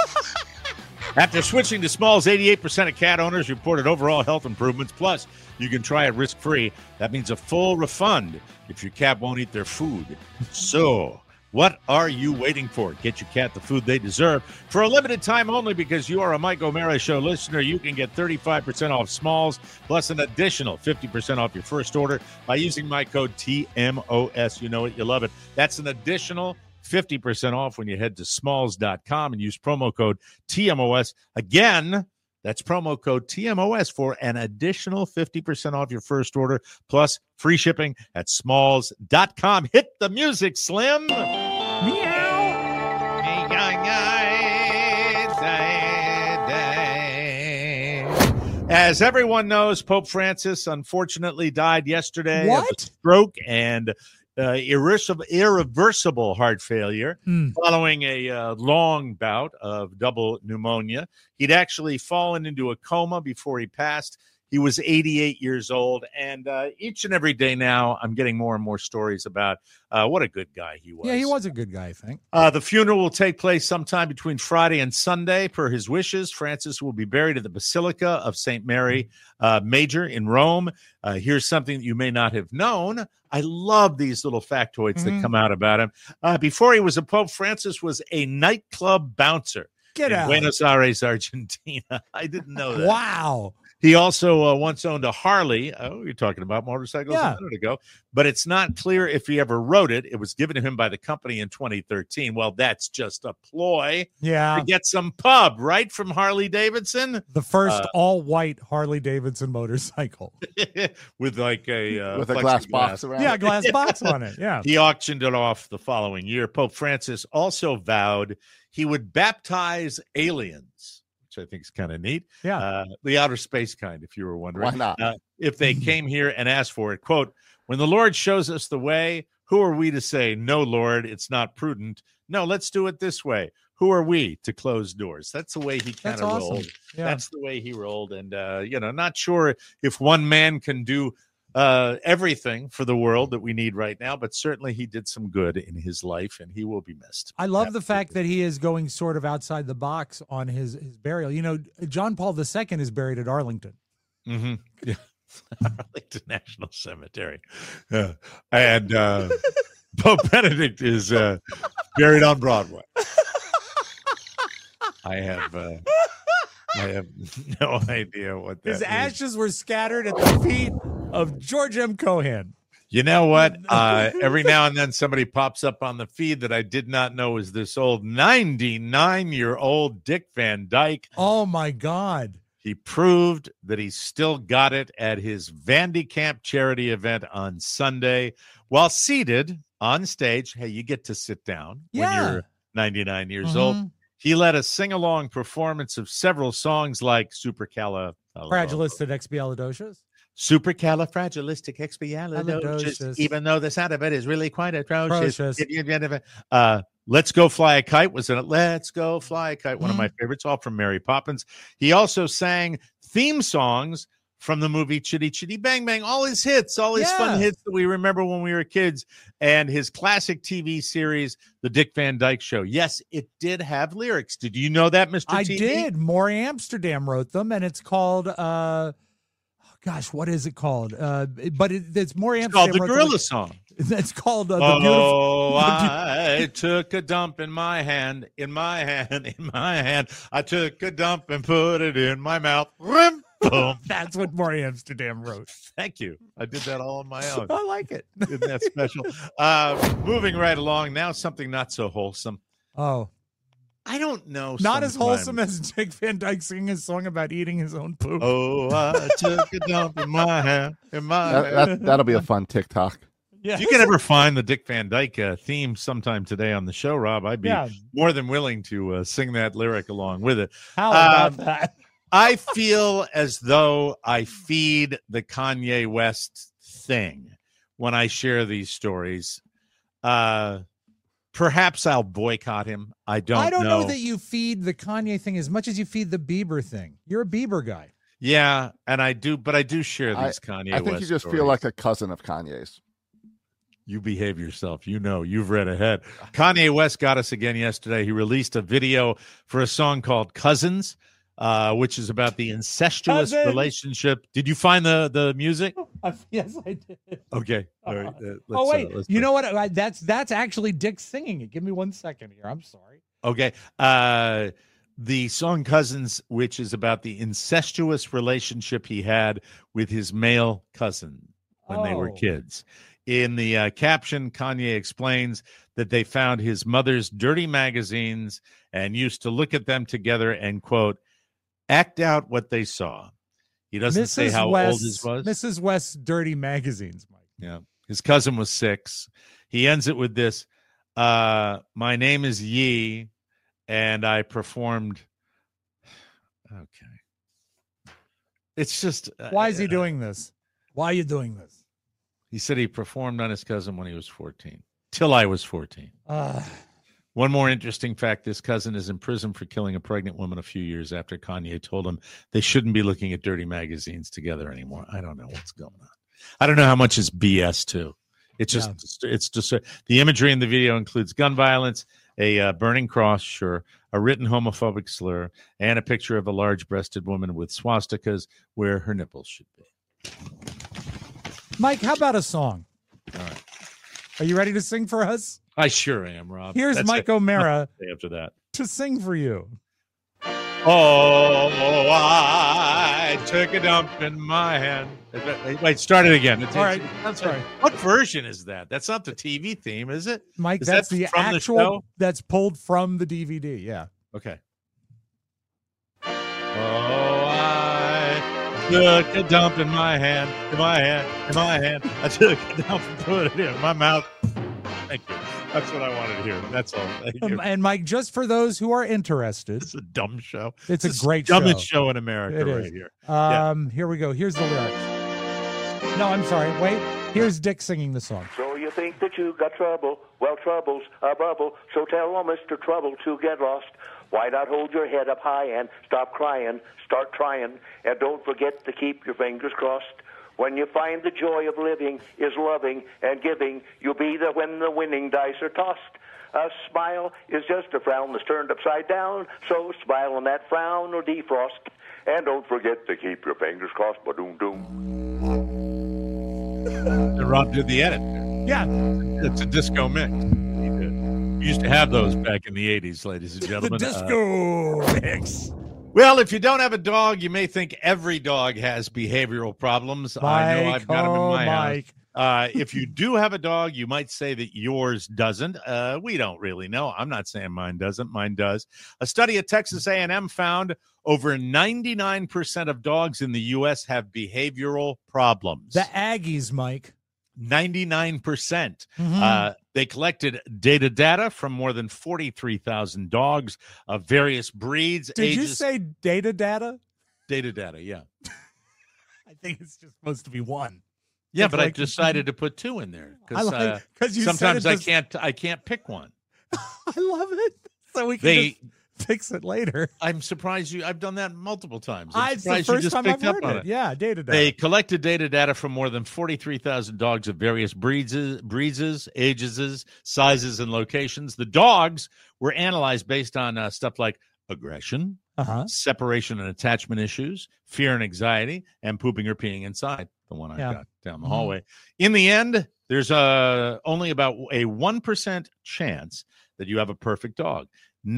After switching to Smalls, 88% of cat owners reported overall health improvements. Plus, you can try it risk-free. That means a full refund if your cat won't eat their food. So, what are you waiting for? Get your cat the food they deserve. For a limited time only, because you are a Mike O'Mara Show listener, you can get 35% off Smalls, plus an additional 50% off your first order by using my code TMOS. You know it, you love it. That's an additional 50% off when you head to smalls.com and use promo code TMOS. Again, that's promo code TMOS for an additional 50% off your first order, plus free shipping at smalls.com. Hit the music, Slim. As everyone knows, Pope Francis unfortunately died yesterday of a stroke and irreversible heart failure following a long bout of double pneumonia. He'd actually fallen into a coma before he passed. He was 88 years old, and each and every day now, I'm getting more and more stories about what a good guy he was. Yeah, he was a good guy, I think. The funeral will take place sometime between Friday and Sunday. Per his wishes, Francis will be buried at the Basilica of St. Mary Major in Rome. Here's something that you may not have known. I love these little factoids that come out about him. Before he was a Pope, Francis was a nightclub bouncer in Buenos Aires, Argentina. I didn't know that. Wow. He also once owned a Harley. Oh, you're talking about motorcycles a minute ago. But it's not clear if he ever rode it. It was given to him by the company in 2013. Well, that's just a ploy to get some pub, right, from Harley Davidson? The first all-white Harley Davidson motorcycle. With like a glass box around it. Yeah, glass box on it, yeah. He auctioned it off the following year. Pope Francis also vowed he would baptize aliens, I think is kind of neat. Yeah. The outer space kind, if you were wondering. Why not? If they came here and asked for it. Quote, when the Lord shows us the way, who are we to say, no, Lord, it's not prudent? No, let's do it this way. Who are we to close doors? That's the way he kind of rolled. Yeah. That's the way he rolled. And, not sure if one man can do everything for the world that we need right now, but certainly he did some good in his life, and he will be missed. I love the fact that he is going sort of outside the box on his burial. You know, John Paul II is buried at Arlington. Mm-hmm. Yeah. Arlington National Cemetery. And Pope Benedict is buried on Broadway. I have no idea what that His means. ashes were scattered at the feet of George M. Cohan. You know what? Every now and then somebody pops up on the feed that I did not know was this old 99-year-old Dick Van Dyke. Oh, my God. He proved that he still got it at his Vandy Camp charity event on Sunday while seated on stage. Hey, you get to sit down when you're 99 years old. He led a sing-along performance of several songs like Supercalifragilisticexpialidocious. Supercalifragilisticexpialidocious, even though the sound of it is really quite atrocious. Let's Go Fly a Kite was in it. Let's Go Fly a Kite, one of my favorites, all from Mary Poppins. He also sang theme songs from the movie Chitty Chitty Bang Bang. All his hits, all his fun hits that we remember when we were kids, and his classic TV series, The Dick Van Dyke Show. Yes, it did have lyrics. Did you know that, Mr. I TV? did. Maury Amsterdam wrote them, and it's called, what is it called? But it's Maury Amsterdam. It's called the Gorilla Song. It's called The Beautiful. Beautiful. I took a dump in my hand, in my hand, in my hand. I took a dump and put it in my mouth. Boom. That's what Maury Amsterdam wrote. Thank you. I did that all on my own. I like it. Isn't that special? Moving right along. Now something not so wholesome. Oh. I don't know. Not as wholesome as Dick Van Dyke singing a song about eating his own poop. Oh, I took a dump in my hand, in my hand. That'll be a fun TikTok. If you can ever find the Dick Van Dyke theme sometime today on the show, Rob, I'd be more than willing to sing that lyric along with it. How about that? I feel as though I feed the Kanye West thing when I share these stories. Perhaps I'll boycott him. I don't know that you feed the Kanye thing as much as you feed the Bieber thing. You're a Bieber guy. Yeah, and I do, but I do share these Kanye West I think you just stories. feel like a cousin of Kanye's. You behave yourself. You know, you've read ahead. Kanye West got us again yesterday. He released a video for a song called Cousins, which is about the incestuous relationship. Did you find the music? Yes, I did. Okay. All right. Wait. You know what? That's actually Dick singing it. Give me 1 second here. I'm sorry. Okay. The song Cousins, which is about the incestuous relationship he had with his male cousin when they were kids. In the caption, Kanye explains that they found his mother's dirty magazines and used to look at them together and, quote, act out what they saw. He doesn't say how old his was. Mrs. West's dirty magazines, Mike. Yeah. His cousin was 6. He ends it with this. My name is Yee, and I performed. Okay. It's just. Why is he doing this? Why are you doing this? He said he performed on his cousin when he was 14. Till I was 14. One more interesting fact. This cousin is in prison for killing a pregnant woman a few years after Kanye told him they shouldn't be looking at dirty magazines together anymore. I don't know what's going on. I don't know how much is BS, too. It's just, it's just the imagery in the video includes gun violence, a burning cross, sure, a written homophobic slur, and a picture of a large-breasted woman with swastikas where her nipples should be. Mike, how about a song? All right. Are you ready to sing for us? I sure am, Rob. Here's Mike O'Mara after that to sing for you. Oh, I took a dump in my hand. Wait, start it again. All right. That's right. What version is that? That's not the TV theme, is it? Mike, is that's that the from actual, the show? that's pulled from the DVD. Yeah. Okay. Oh, I took a dump in my hand, in my hand, in my hand. I took a dump and put it in my mouth. Thank you. That's what I wanted to hear. That's all. And Mike, just for those who are interested, it's a dumb show. It's a great dumbest show in America right here. Here we go. Here's the lyrics. No, I'm sorry. Wait. Here's Dick singing the song. So you think that you got trouble? Well, trouble's a bubble. So tell Mr. Trouble to get lost. Why not hold your head up high and stop crying? Start trying. And don't forget to keep your fingers crossed. When you find the joy of living is loving and giving, you'll be there when the winning dice are tossed. A smile is just a frown that's turned upside down, so smile on that frown or defrost. And don't forget to keep your fingers crossed. Ba-doom-doom. And Rob did the edit. Yeah. It's a disco mix. He did. We used to have those back in the 80s, ladies and gentlemen. The disco mix. Well, if you don't have a dog, you may think every dog has behavioral problems. I know I've got them in my house. If you do have a dog, you might say that yours doesn't. We don't really know. I'm not saying mine doesn't. Mine does. A study at Texas A&M found over 99% of dogs in the U.S. have behavioral problems. The Aggies, Mike. 99%. Mm-hmm. They collected data from more than 43,000 dogs of various breeds. Did you say data? Data, yeah. I think it's just supposed to be one. Yeah, it's but like, I decided to put 2 in there because you sometimes said I can't pick one. I love it. So we can fix it later. I'm surprised I've done that multiple times. It's the first time I've heard it. Yeah, data. They collected data from more than 43,000 dogs of various breeds, ages, sizes, and locations. The dogs were analyzed based on stuff like aggression, separation and attachment issues, fear and anxiety, and pooping or peeing inside. The one I got down the hallway. In the end, there's only about a 1% chance that you have a perfect dog.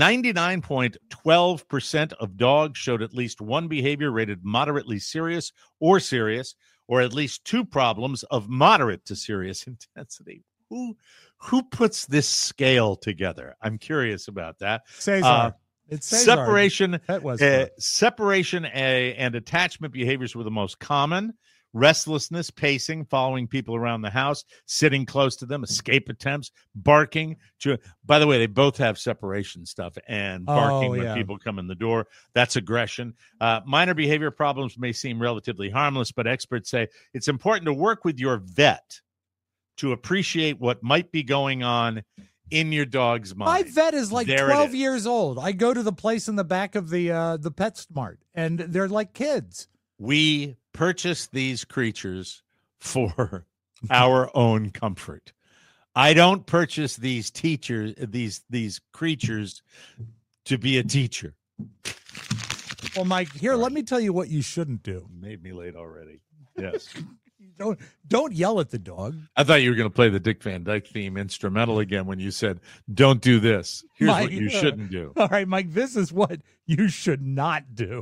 99.12% of dogs showed at least one behavior rated moderately serious, or at least two problems of moderate to serious intensity. Who puts this scale together? I'm curious about that. Cesar. It's Separation. That was separation and attachment behaviors were the most common. Restlessness, pacing, following people around the house, sitting close to them, escape attempts, barking. By the way, they both have separation stuff and barking when people come in the door. That's aggression. Minor behavior problems may seem relatively harmless, but experts say it's important to work with your vet to appreciate what might be going on in your dog's mind. My vet is like 12 years old. I go to the place in the back of the PetSmart, and they're like kids. We purchased these creatures for our own comfort. I don't purchase these creatures to be a teacher. Well, Mike, let me tell you what you shouldn't do. Made me late already. Yes. Don't yell at the dog. I thought you were going to play the Dick Van Dyke theme instrumental again when you said, don't do this. Here's what you shouldn't do. All right, Mike, this is what you should not do.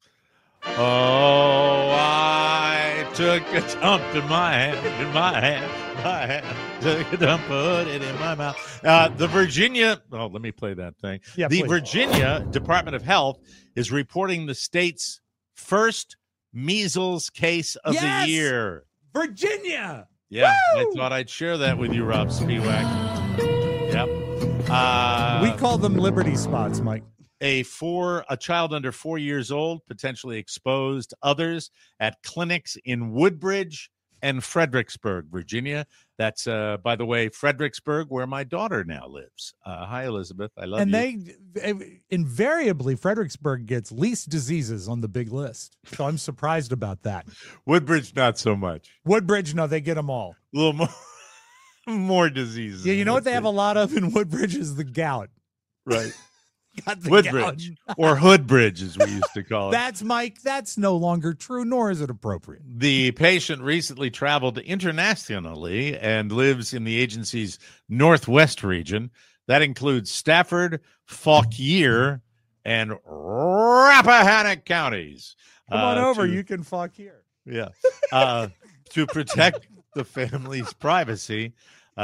Oh, I took a dump in my hand. Took a dump, put it in my mouth. The Virginia, let me play that thing. Yeah, the please. Virginia Department of Health is reporting the state's first measles case of the year. Virginia. Yeah, Woo! I thought I'd share that with you, Rob Spiewak. Yep. We call them Liberty spots, Mike. A child under 4 years old potentially exposed others at clinics in Woodbridge and Fredericksburg, Virginia. That's, by the way, Fredericksburg, where my daughter now lives. Hi, Elizabeth. I love you. And invariably, Fredericksburg gets least diseases on the big list. So I'm surprised about that. Woodbridge, not so much. Woodbridge, no, they get them all. A little more diseases. Yeah, you know what they have a lot of in Woodbridge is the gout. Right. Woodbridge or Hoodbridge, as we used to call it. That's no longer true, nor is it appropriate. The patient recently traveled internationally and lives in the agency's northwest region. That includes Stafford, Fauquier, and Rappahannock counties. Come on over. You can Fauquier. Yeah. To protect the family's privacy,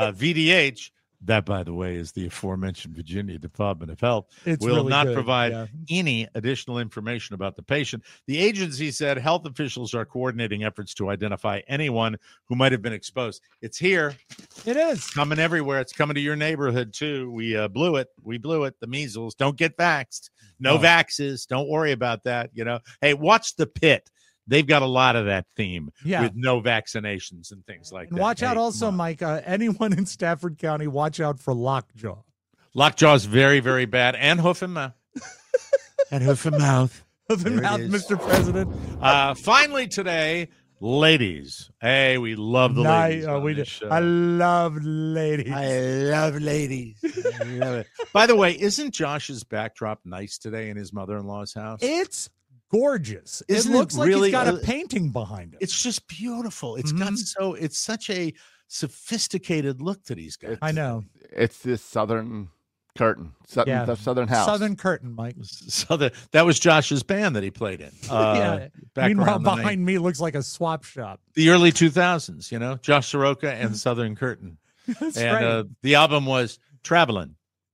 VDH, that, by the way, is the aforementioned Virginia Department of Health, will really not good. provide any additional information about the patient. The agency said health officials are coordinating efforts to identify anyone who might have been exposed. It's here. It is. Coming everywhere. It's coming to your neighborhood, too. We blew it. The measles. Don't get vaxxed. No vaxes. Don't worry about that. Hey, watch The Pit. They've got a lot of that theme with no vaccinations and things like that. Watch out also, Mike, anyone in Stafford County, watch out for lockjaw. Lockjaw is very, very bad. And hoof and mouth. And hoof and mouth. Hoof and mouth, Mr. President. Finally today, ladies. Hey, we love the ladies. We do. I love ladies. I love ladies. I love it. By the way, isn't Josh's backdrop nice today in his mother-in-law's house? It's gorgeous. Isn't it looks it like really, he's got a painting behind him. It's just beautiful. It's got it's such a sophisticated look that he's got. I know. It's this Southern Curtain. The Southern House. Southern Curtain, Mike. That was Josh's band that he played in. Meanwhile, behind me looks like a swap shop. The early 2000s, Josh Soroka and Southern Curtain. That's right. The album was Travelin'.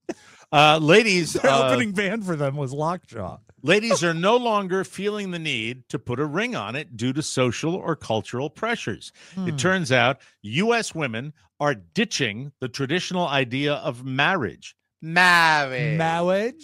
Ladies. The opening band for them was Lockjaw. Ladies are no longer feeling the need to put a ring on it due to social or cultural pressures. It turns out U.S. women are ditching the traditional idea of marriage. Marriage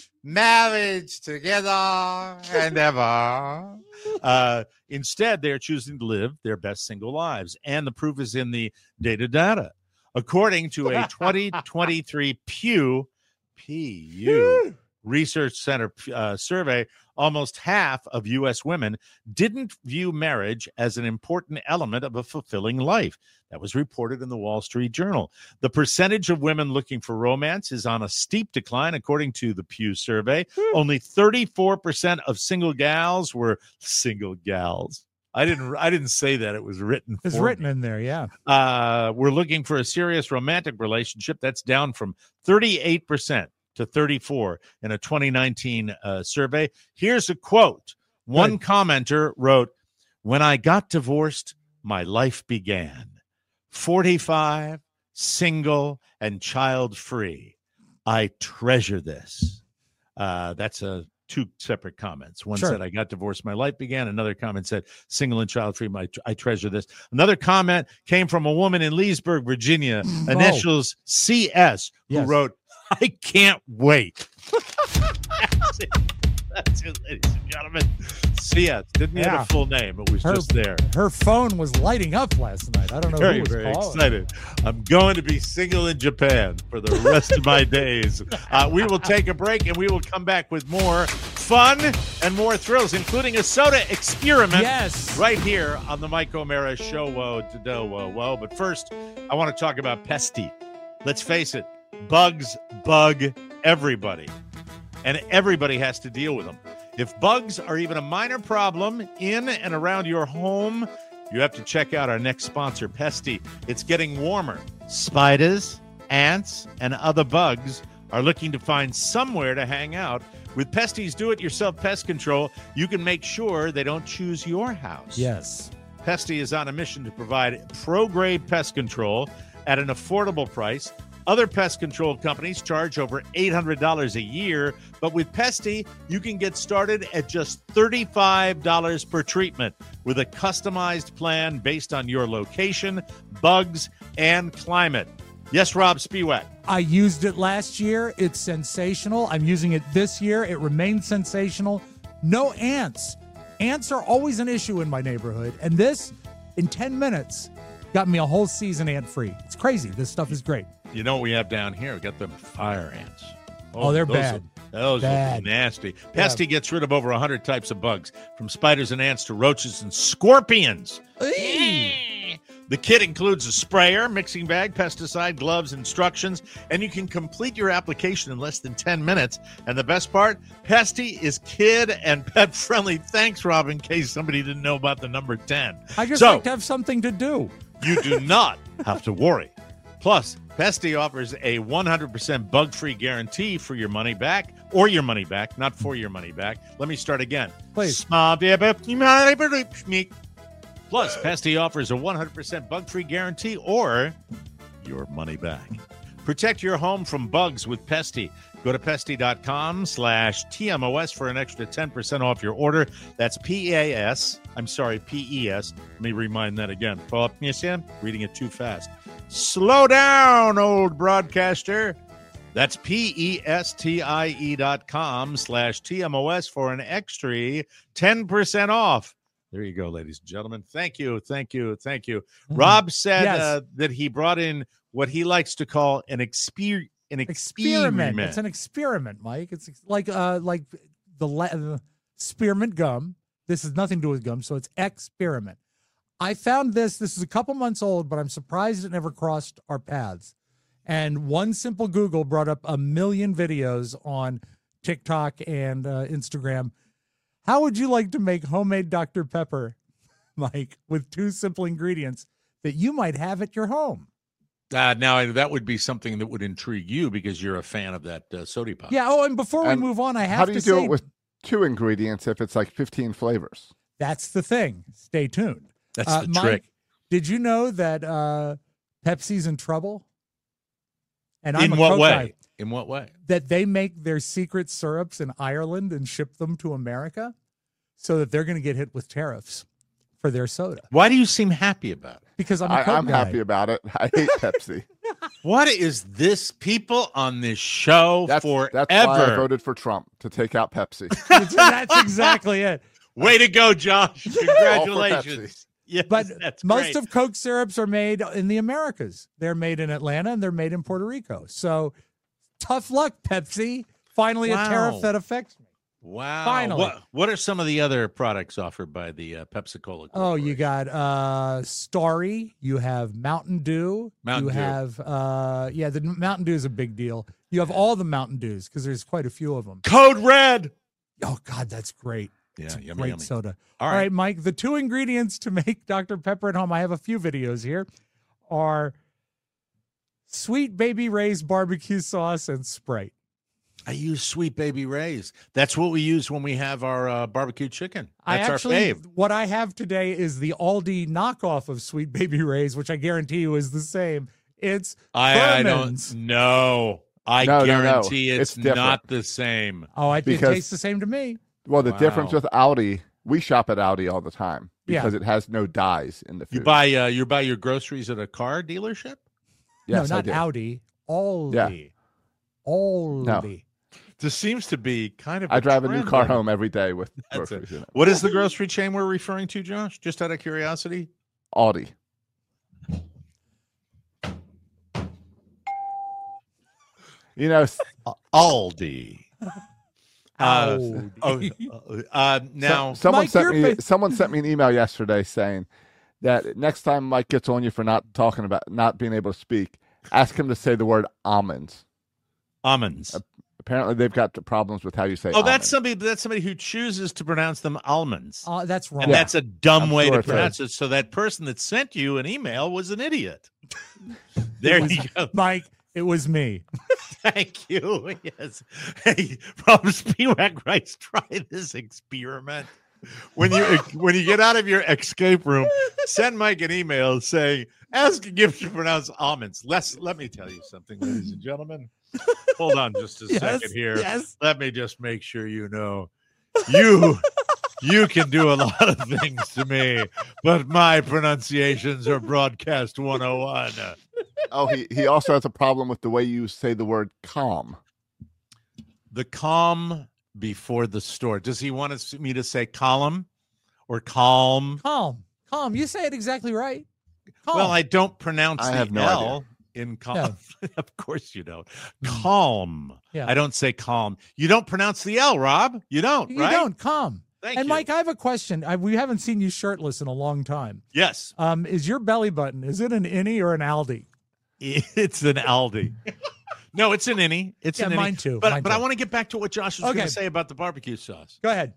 together and ever. Instead, they're choosing to live their best single lives. And the proof is in the data. According to a 2023 Pew Research Center survey, almost half of U.S. women didn't view marriage as an important element of a fulfilling life. That was reported in the Wall Street Journal. The percentage of women looking for romance is on a steep decline, according to the Pew survey. Only 34% of single gals were single gals. I didn't say that. It was written. It's written in there, yeah. We're looking for a serious romantic relationship. That's down from 38% to 34% in a 2019 survey. Here's a quote. One commenter wrote, "When I got divorced, my life began. 45, single, and child-free. I treasure this." That's two separate comments. One said, "I got divorced, my life began." Another comment said, "Single and child-free, I treasure this." Another comment came from a woman in Leesburg, Virginia, initials CS, who wrote, "I can't wait." That's it, ladies and gentlemen. CS. Didn't get a full name. It was just there. Her phone was lighting up last night. I don't know very, who was very calling. excited. I'm going to be single in Japan for the rest of my days. We will take a break, and we will come back with more fun and more thrills, including a soda experiment. Yes. Right here on the Mike O'Mara Show. Whoa. But first, I want to talk about Pesty. Let's face it, bugs bug everybody, and everybody has to deal with them. If bugs are even a minor problem in and around your home, you have to check out our next sponsor, Pesty. It's getting warmer. Spiders, ants, and other bugs are looking to find somewhere to hang out. With Pesty's do-it-yourself pest control, you can make sure they don't choose your house. Yes. Pesty is on a mission to provide pro-grade pest control at an affordable price. Other pest control companies charge over $800 a year, but with Pesty, you can get started at just $35 per treatment with a customized plan based on your location, bugs, and climate. Yes, Rob Spiewak. I used it last year. It's sensational. I'm using it this year. It remains sensational. No ants. Ants are always an issue in my neighborhood, and this, in 10 minutes, got me a whole season ant-free. It's crazy. This stuff is great. You know what we have down here? We got them fire ants. Oh, they're bad. Those are nasty. Pesty gets rid of over 100 types of bugs, from spiders and ants to roaches and scorpions. The kit includes a sprayer, mixing bag, pesticide, gloves, instructions, and you can complete your application in less than 10 minutes. And the best part, Pesty is kid and pet friendly. Thanks, Rob, in case somebody didn't know about the number 10. I just like to have something to do. You do not have to worry. Plus, Pesty offers a 100% bug-free guarantee for your money back, or your money back, not for your money back. Let me start again. Please. Plus, Pesty offers a 100% bug-free guarantee or your money back. Protect your home from bugs with Pesty. Go to pesty.com/TMOS for an extra 10% off your order. That's PES. Let me remind that again. Reading it too fast. Slow down, old broadcaster. That's PESTIE.com/TMOS for an extra 10% off. There you go, ladies and gentlemen. Thank you. Rob said that he brought in what he likes to call an experiment. It's an experiment, Mike. It's like the spearmint gum. This has nothing to do with gum, so it's experiment. I found this. This is a couple months old, but I'm surprised it never crossed our paths. And one simple Google brought up 1 million videos on TikTok and Instagram. How would you like to make homemade Dr. Pepper, Mike, with 2 simple ingredients that you might have at your home? Now, that would be something that would intrigue you because you're a fan of that soda pop. Yeah. Oh, and before we move on, I have to say. How do you do it with 2 ingredients if it's like 15 flavors? That's the thing. Stay tuned. That's the Mike, trick. Did you know that Pepsi's in trouble? And In what way? In what way? That they make their secret syrups in Ireland and ship them to America so that they're going to get hit with tariffs for their soda. Why do you seem happy about it? Because I'm happy about it. I hate Pepsi. What is this? People on this show forever. That's why I voted for Trump, to take out Pepsi. That's exactly it. Way to go, Josh. Congratulations. Yes, but that's most great. of Coke syrups are made in the Americas. They're made in Atlanta and they're made in Puerto Rico. So tough luck, Pepsi. Finally, a tariff that affects me. Wow. Finally. What are some of the other products offered by the Pepsi-Cola? Oh, you got Starry. You have Mountain Dew. Mountain Dew. Have, the Mountain Dew is a big deal. You have all the Mountain Dews because there's quite a few of them. Code Red. Oh, God, that's great. Yeah, great soda. All right, Mike, the 2 ingredients to make Dr. Pepper at home, I have a few videos here, are Sweet Baby Ray's barbecue sauce and Sprite. I use Sweet Baby Ray's. That's what we use when we have our barbecue chicken. That's our fave. What I have today is the Aldi knockoff of Sweet Baby Ray's, which I guarantee you is the same. It's I don't know. I guarantee it's not the same. Oh, it tastes the same to me. Well, the difference with Aldi, we shop at Aldi all the time because it has no dyes in the food. You buy your groceries at a car dealership? Yes, no, not Audi. Aldi. Yeah. Aldi. No. This seems to be kind of. I drive a new car home every day with groceries in it. What is the grocery chain we're referring to, Josh? Just out of curiosity. Aldi. You know, Aldi. Now, someone sent me an email yesterday saying that next time Mike gets on you for not being able to speak, ask him to say the word almonds. Almonds. Apparently, they've got problems with how you say. Oh, that's somebody who chooses to pronounce them almonds. That's wrong. And that's a dumb way to pronounce it. So that person that sent you an email was an idiot. There you go, Mike. It was me. Thank you. Yes. Hey, Rob Spiewak writes, try this experiment. When you get out of your escape room, send Mike an email saying, ask him to pronounce almonds. Let me tell you something, ladies and gentlemen. Hold on just a second here. Yes. Let me just make sure you know. You can do a lot of things to me, but my pronunciations are broadcast 101. Oh, he also has a problem with the way you say the word calm. The calm before the store. Does he want me to say column or calm? Calm. You say it exactly right. Calm. Well, I don't pronounce I the have no L idea. in calm. No. Of course you don't. Calm. Yeah. I don't say calm. You don't pronounce the L, Rob. You don't, right? You don't. Calm. Thank and you. Mike, I have a question. We haven't seen you shirtless in a long time. Yes. Is your belly button, is it an innie or an Aldi? It's an Aldi. No, it's an innie. It's an innie. Mine too. But I want to get back to what Josh was going to say about the barbecue sauce. Go ahead.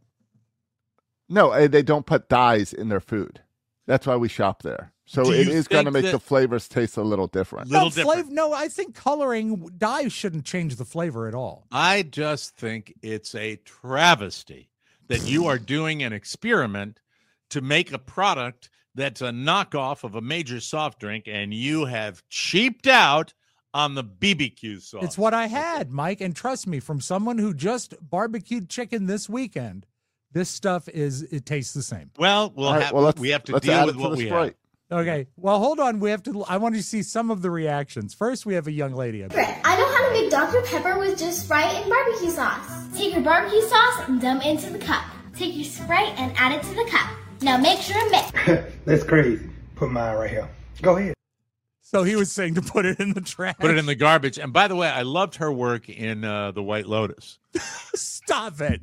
No, they don't put dyes in their food. That's why we shop there. So it is going to make the flavors taste a little different. No, I think coloring dye shouldn't change the flavor at all. I just think it's a travesty that you are doing an experiment to make a product that's a knockoff of a major soft drink, and you have cheaped out on the BBQ sauce. It's what I had, Mike, and trust me, from someone who just barbecued chicken this weekend, this stuff it tastes the same. Well, we have to deal with what we have. Okay. Well, hold on. I want to see some of the reactions. First, we have a young lady up here. I know how to make Dr. Pepper with just Sprite and barbecue sauce. Take your barbecue sauce and dump it into the cup. Take your Sprite and add it to the cup. Now make sure to mix. That's crazy. Put mine right here. Go ahead. So he was saying to put it in the trash. Put it in the garbage. And by the way, I loved her work in The White Lotus. Stop it.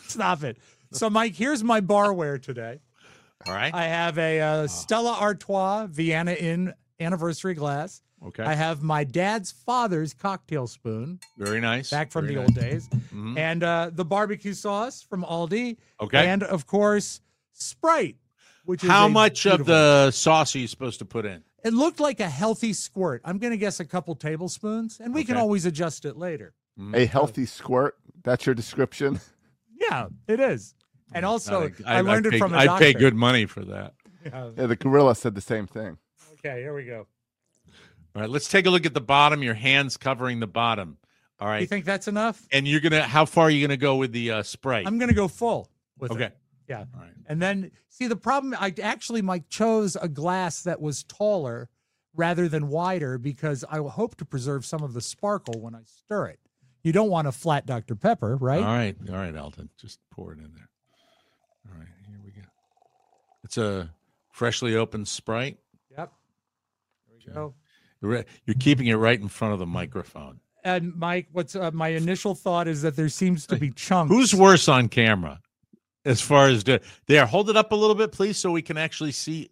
So, Mike, here's my barware today. All right. I have a Stella Artois Vienna Inn anniversary glass. Okay. I have my dad's father's cocktail spoon. Very nice. Back from Very the nice. old days. Mm-hmm. And the barbecue sauce from Aldi. Okay. And, of course, Sprite. Which is How much of the sauce are you supposed to put in? It looked like a healthy squirt. I'm going to guess a couple tablespoons, and we can always adjust it later. A healthy squirt? That's your description? Yeah, it is. And also, I learned it from a I'd doctor. pay good money for that. Yeah, the gorilla said the same thing. Okay, here we go. All right, let's take a look at the bottom. Your hands covering the bottom. All right. You think that's enough? And how far are you going to go with the Sprite? I'm going to go full with it. Okay. Yeah. All right. And then, see, the problem, Mike chose a glass that was taller rather than wider because I hope to preserve some of the sparkle when I stir it. You don't want a flat Dr. Pepper, right? All right, Alton. Just pour it in there. All right, here we go. It's a freshly opened Sprite. Yep. There we go. You're keeping it right in front of the microphone. And Mike, what's my initial thought is that there seems to be chunks. Who's worse on camera? As far as there, hold it up a little bit, please, so we can actually see.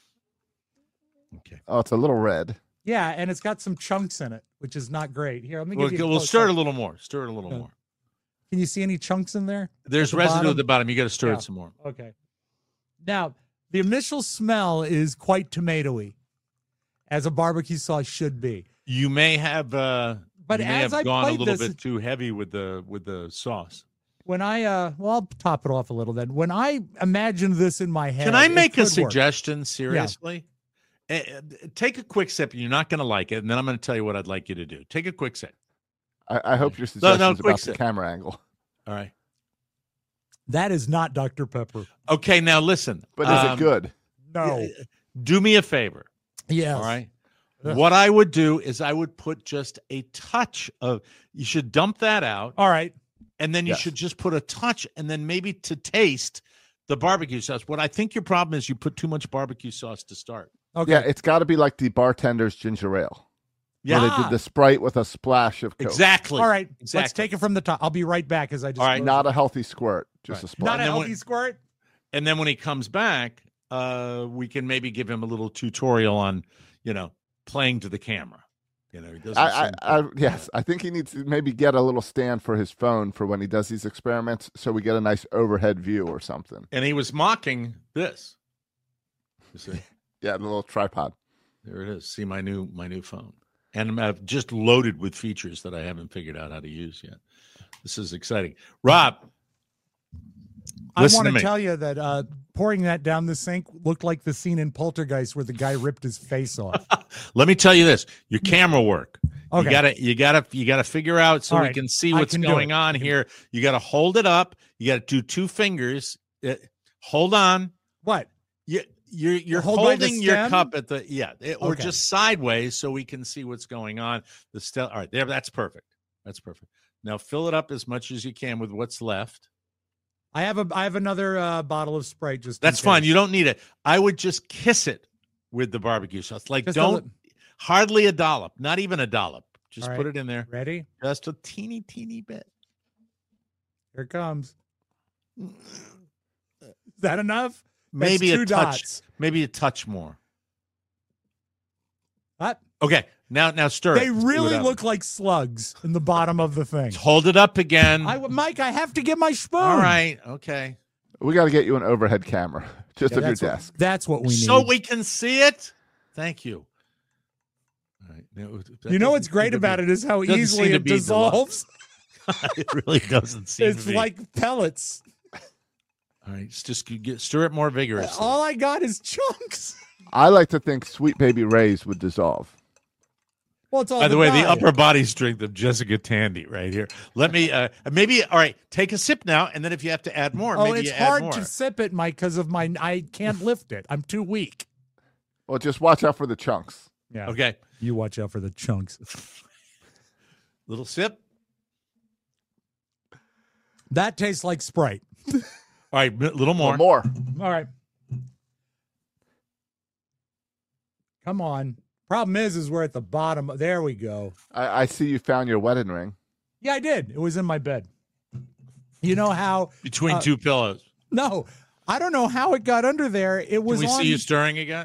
Okay. Oh, it's a little red. Yeah, and it's got some chunks in it, which is not great. Here, let me give you. We'll stir it a little more. Stir it a little more. Can you see any chunks in there? There's residue at the bottom. You got to stir it some more. Okay. Now, the initial smell is quite tomatoey, as a barbecue sauce should be. You may have, but as I gone a played little this, bit too heavy with the sauce. When I, I'll top it off a little then. When I imagine this in my head, can I make a work. suggestion? Seriously, take a quick sip. You're not going to like it, and then I'm going to tell you what I'd like you to do. Take a quick sip. I hope your suggestion's about the camera angle. All right. That is not Dr. Pepper. Okay, now listen. But is it good? No. Do me a favor. Yes. All right. What I would do is I would put just a touch of, you should dump that out. All right. And then you should just put a touch, and then maybe to taste the barbecue sauce. What I think your problem is you put too much barbecue sauce to start. Okay. Yeah, it's got to be like the bartender's ginger ale. Yeah. Where they did the Sprite with a splash of Coke. Exactly. All right. Exactly. Let's take it from the top. I'll be right back as I just. All right. Not a healthy squirt, just a splash. Not a healthy squirt. And then when he comes back, we can maybe give him a little tutorial on, playing to the camera. He doesn't. Yes, I think he needs to maybe get a little stand for his phone for when he does these experiments, so we get a nice overhead view or something. And he was mocking this. You see? Yeah, the little tripod. There it is. See my new phone, and I'm just loaded with features that I haven't figured out how to use yet. This is exciting, Rob. I want to tell you that pouring that down the sink looked like the scene in Poltergeist where the guy ripped his face off. Let me tell you this: your camera work. Okay. You gotta figure out so we can see what's going on here. You got to hold it up. You got to do 2 fingers. Hold on. What? You're holding your cup at the or just sideways so we can see what's going on. All right, there. That's perfect. That's perfect. Now fill it up as much as you can with what's left. I have another bottle of Sprite. That's fine. You don't need it. I would just kiss it with the barbecue sauce. Like just hardly a dollop, not even a dollop. Just put it in there. Ready? Just a teeny bit. Here it comes. Is that enough? Maybe That's 2 touch. dots. Maybe a touch more. What? Okay. Now stir They it. really look like slugs in the bottom of the thing. Hold it up again. Mike, I have to get my spoon. All right. Okay. We got to get you an overhead camera just of your desk. That's what we need. So we can see it. Thank you. All right. You know what's great about it is how easily it dissolves. It really doesn't seem It's to be. like pellets. All right. Just stir it more vigorously. All I got is chunks. I like to think Sweet Baby Ray's would dissolve. Well, it's all By the way, diet. the upper body strength of Jessica Tandy right here. Let me maybe all right. Take a sip now, and then if you have to add more, maybe it's you add hard more. to sip it, Mike, because of I can't lift it. I'm too weak. Well, just watch out for the chunks. Yeah. Okay. You watch out for the chunks. Little sip. That tastes like Sprite. All right, a little more. More. All right. Come on. Problem is we're at the bottom. There we go. I see you found your wedding ring. Yeah, I did. It was in my bed. You know how Between 2 pillows. No, I don't know how it got under there. It was. Can we on... see you stirring again?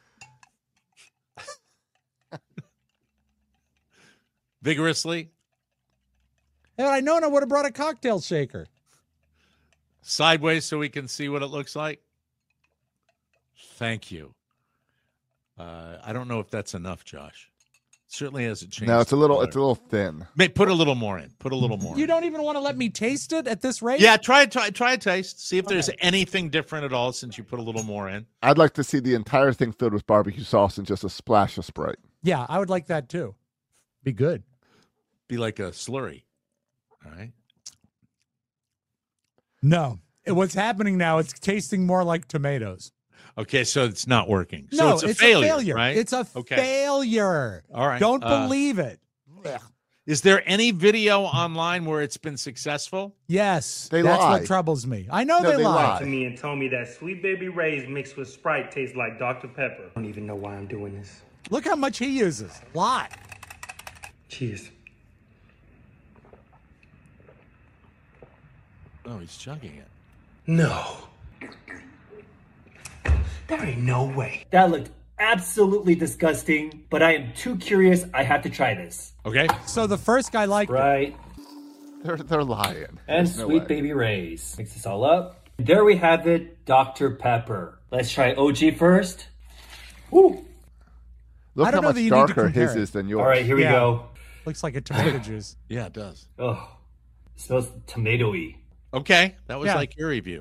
Vigorously. Had I known, I would have brought a cocktail shaker. Sideways so we can see what it looks like. Thank you. I don't know if that's enough, Josh. It certainly hasn't changed. No, it's a little thin. Put a little more in. Put a little more. You don't even want to let me taste it at this rate? Yeah, try a taste. See if there's anything different at all since you put a little more in. I'd like to see the entire thing filled with barbecue sauce and just a splash of Sprite. Yeah, I would like that too. Be good. Be like a slurry. All right. No. What's happening now, it's tasting more like tomatoes. Okay, so it's not working. So No, it's a failure, right? It's a failure. All right. Don't believe it. Is there any video online where it's been successful? Yes. They That's lie. what troubles me. I know No, they they lie. lie. To me and told me that Sweet Baby Ray's mixed with Sprite tastes like Dr. Pepper. I don't even know why I'm doing this. Look how much he uses. A lot. Cheers. Oh, he's chugging it. No. There ain't no way. That looked absolutely disgusting, but I am too curious. I have to try this. Okay. So the first guy liked Right. They're lying. And There's no Sweet way. Baby Ray's. Mix this all up. There we have it, Dr. Pepper. Let's try OG first. Woo. Look I don't how know that much you need to darker his compare it. is than yours. All right, here we go. Looks like a tomato juice. Yeah, it does. Oh, it smells tomatoey. Okay, that was Yeah. like your review.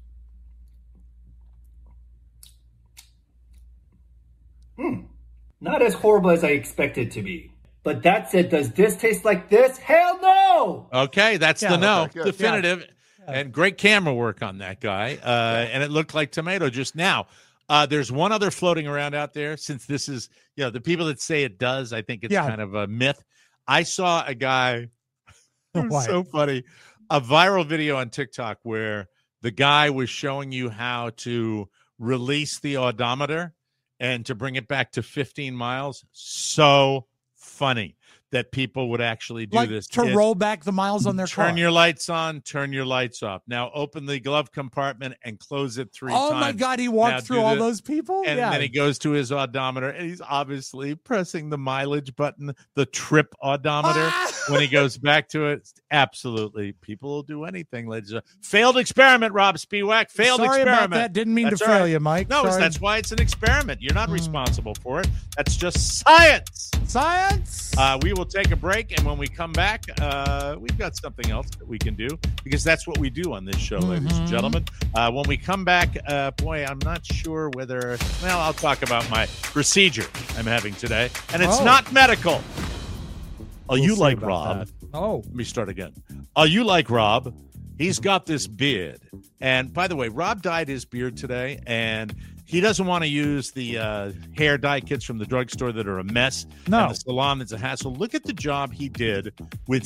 Not as horrible as I expected it to be. But that said, does this taste like this? Hell no! Okay, that's Yeah, the no. okay, good. Definitive. And great camera work on that guy. And it looked like tomato just now. There's one other floating around out there, since this is, the people that say it does, I think it's kind of a myth. I saw a guy, it was so funny, a viral video on TikTok where the guy was showing you how to release the odometer and to bring it back to 15 miles. So funny that people would actually do like this. to roll back the miles on their car. Turn your lights on, turn your lights off. Now open the glove compartment and close it 3 times. Oh my God, he walked Now through do all this. those people? And then he goes to his odometer, and he's obviously pressing the mileage button, the trip odometer. When he goes back to it, absolutely. People will do anything, ladies and gentlemen. Failed experiment, Rob Spiewak. Failed Sorry experiment. about that. Didn't mean That's to all fail right. you, Mike. No, Sorry. that's why it's an experiment. You're not responsible for it. That's just science. Science. We will take a break, and when we come back, we've got something else that we can do, because that's what we do on this show, ladies and gentlemen. When we come back, boy, I'm not sure whether, well, I'll talk about my procedure I'm having today, and it's not medical. Are you like Rob? That. Oh. Let me start again. Are you like Rob? He's got this beard. And by the way, Rob dyed his beard today, and he doesn't want to use the hair dye kits from the drugstore that are a mess. No. And the salon that's a hassle. Look at the job he did with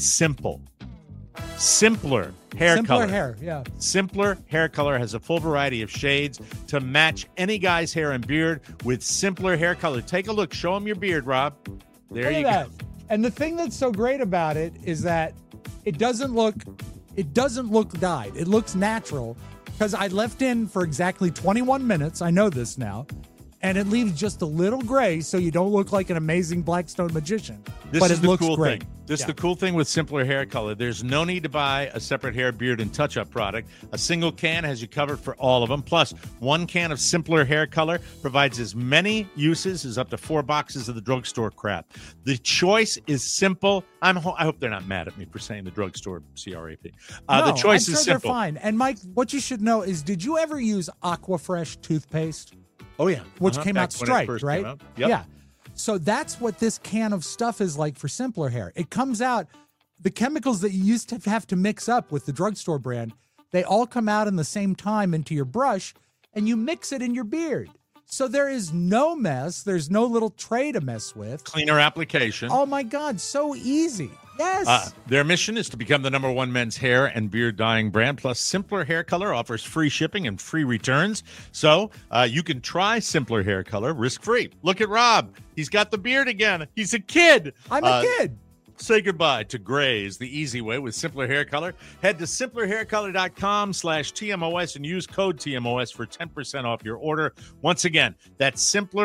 Simpler hair color. Simpler hair, yeah. Simpler hair color has a full variety of shades to match any guy's hair and beard with Simpler hair color. Take a look. Show him your beard, Rob. There you go. And the thing that's so great about it is that it doesn't look dyed. It looks natural, because I left in for exactly 21 minutes. I know this now. And it leaves just a little gray, so you don't look like an amazing Blackstone magician. But it looks great. This is the cool thing with Simpler hair color. There's no need to buy a separate hair, beard, and touch-up product. A single can has you covered for all of them. Plus, one can of Simpler hair color provides as many uses as up to 4 boxes of the drugstore crap. The choice is simple. I hope they're not mad at me for saying the drugstore CRAP. The choice is simple. They're fine. And Mike, what you should know is, did you ever use Aquafresh toothpaste? Oh, yeah. Which came Back out when it striped, first right? came out. Yep. Yeah. So that's what this can of stuff is like for Simpler hair. It comes out, the chemicals that you used to have to mix up with the drugstore brand, they all come out in the same time into your brush, and you mix it in your beard. So there is no mess. There's no little tray to mess with. Cleaner application. Oh, my God. So easy. Yes. Their mission is to become the #1 men's hair and beard dyeing brand. Plus, Simpler hair color offers free shipping and free returns. So you can try Simpler hair color risk-free. Look at Rob. He's got the beard again. He's a kid. I'm a kid. Say goodbye to grays the easy way with Simpler hair color. Head to simplerhaircolor.com/TMOS and use code TMOS for 10% off your order. Once again, that's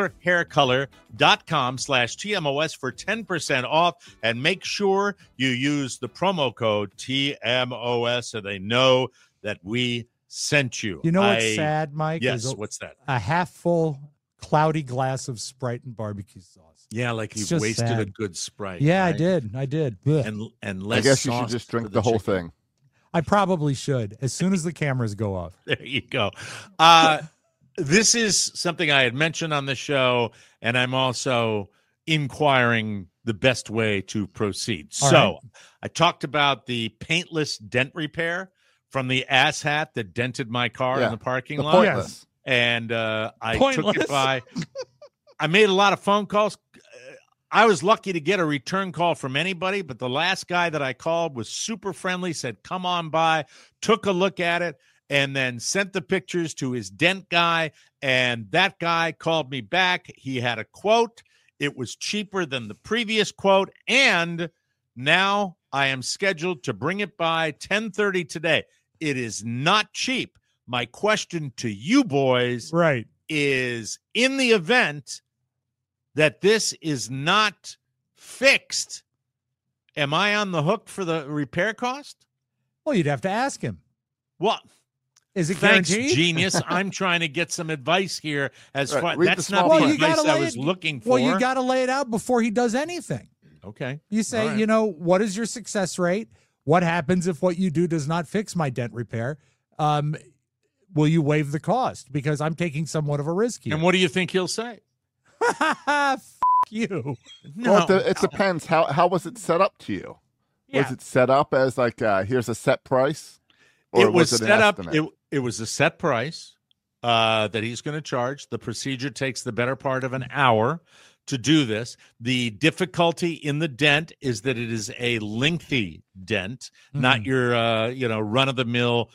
simplerhaircolor.com/TMOS for 10% off. And make sure you use the promo code TMOS so they know that we sent you. You know what's sad, Mike? Yes, what's that? A half full, cloudy glass of Sprite and barbecue sauce. Yeah, like It's you've just wasted sad. a good Sprite. Yeah, right? I did. Ugh. And I less guess you should sauce just for drink the whole chicken. thing. I probably should, as soon as the cameras go off. There you go. This is something I had mentioned on the show, and I'm also inquiring the best way to proceed. All so right. I talked about the paintless dent repair from the asshat that dented my car in the parking lot. Pointless. And I took it by. I made a lot of phone calls. I was lucky to get a return call from anybody, but the last guy that I called was super friendly, said, come on by, took a look at it, and then sent the pictures to his dent guy. And that guy called me back. He had a quote. It was cheaper than the previous quote. And now I am scheduled to bring it by 10:30 today. It is not cheap. My question to you boys is, in the event that this is not fixed, am I on the hook for the repair cost? Well, you'd have to ask him. Well, is it thanks, guaranteed? genius. I'm trying to get some advice here. As far that's not well, the advice I was looking for. Well, you got to lay it out before he does anything. Okay. You say, you know, what is your success rate? What happens if what you do does not fix my dent repair? Will you waive the cost? Because I'm taking somewhat of a risk here. And what do you think he'll say? F you. No. Well, it depends. How was it set up to you? Yeah. Was it set up as like, here's a set price? Or it was it set up. It was a set price that he's going to charge. The procedure takes the better part of an hour to do this. The difficulty in the dent is that it is a lengthy dent, not your run of the mill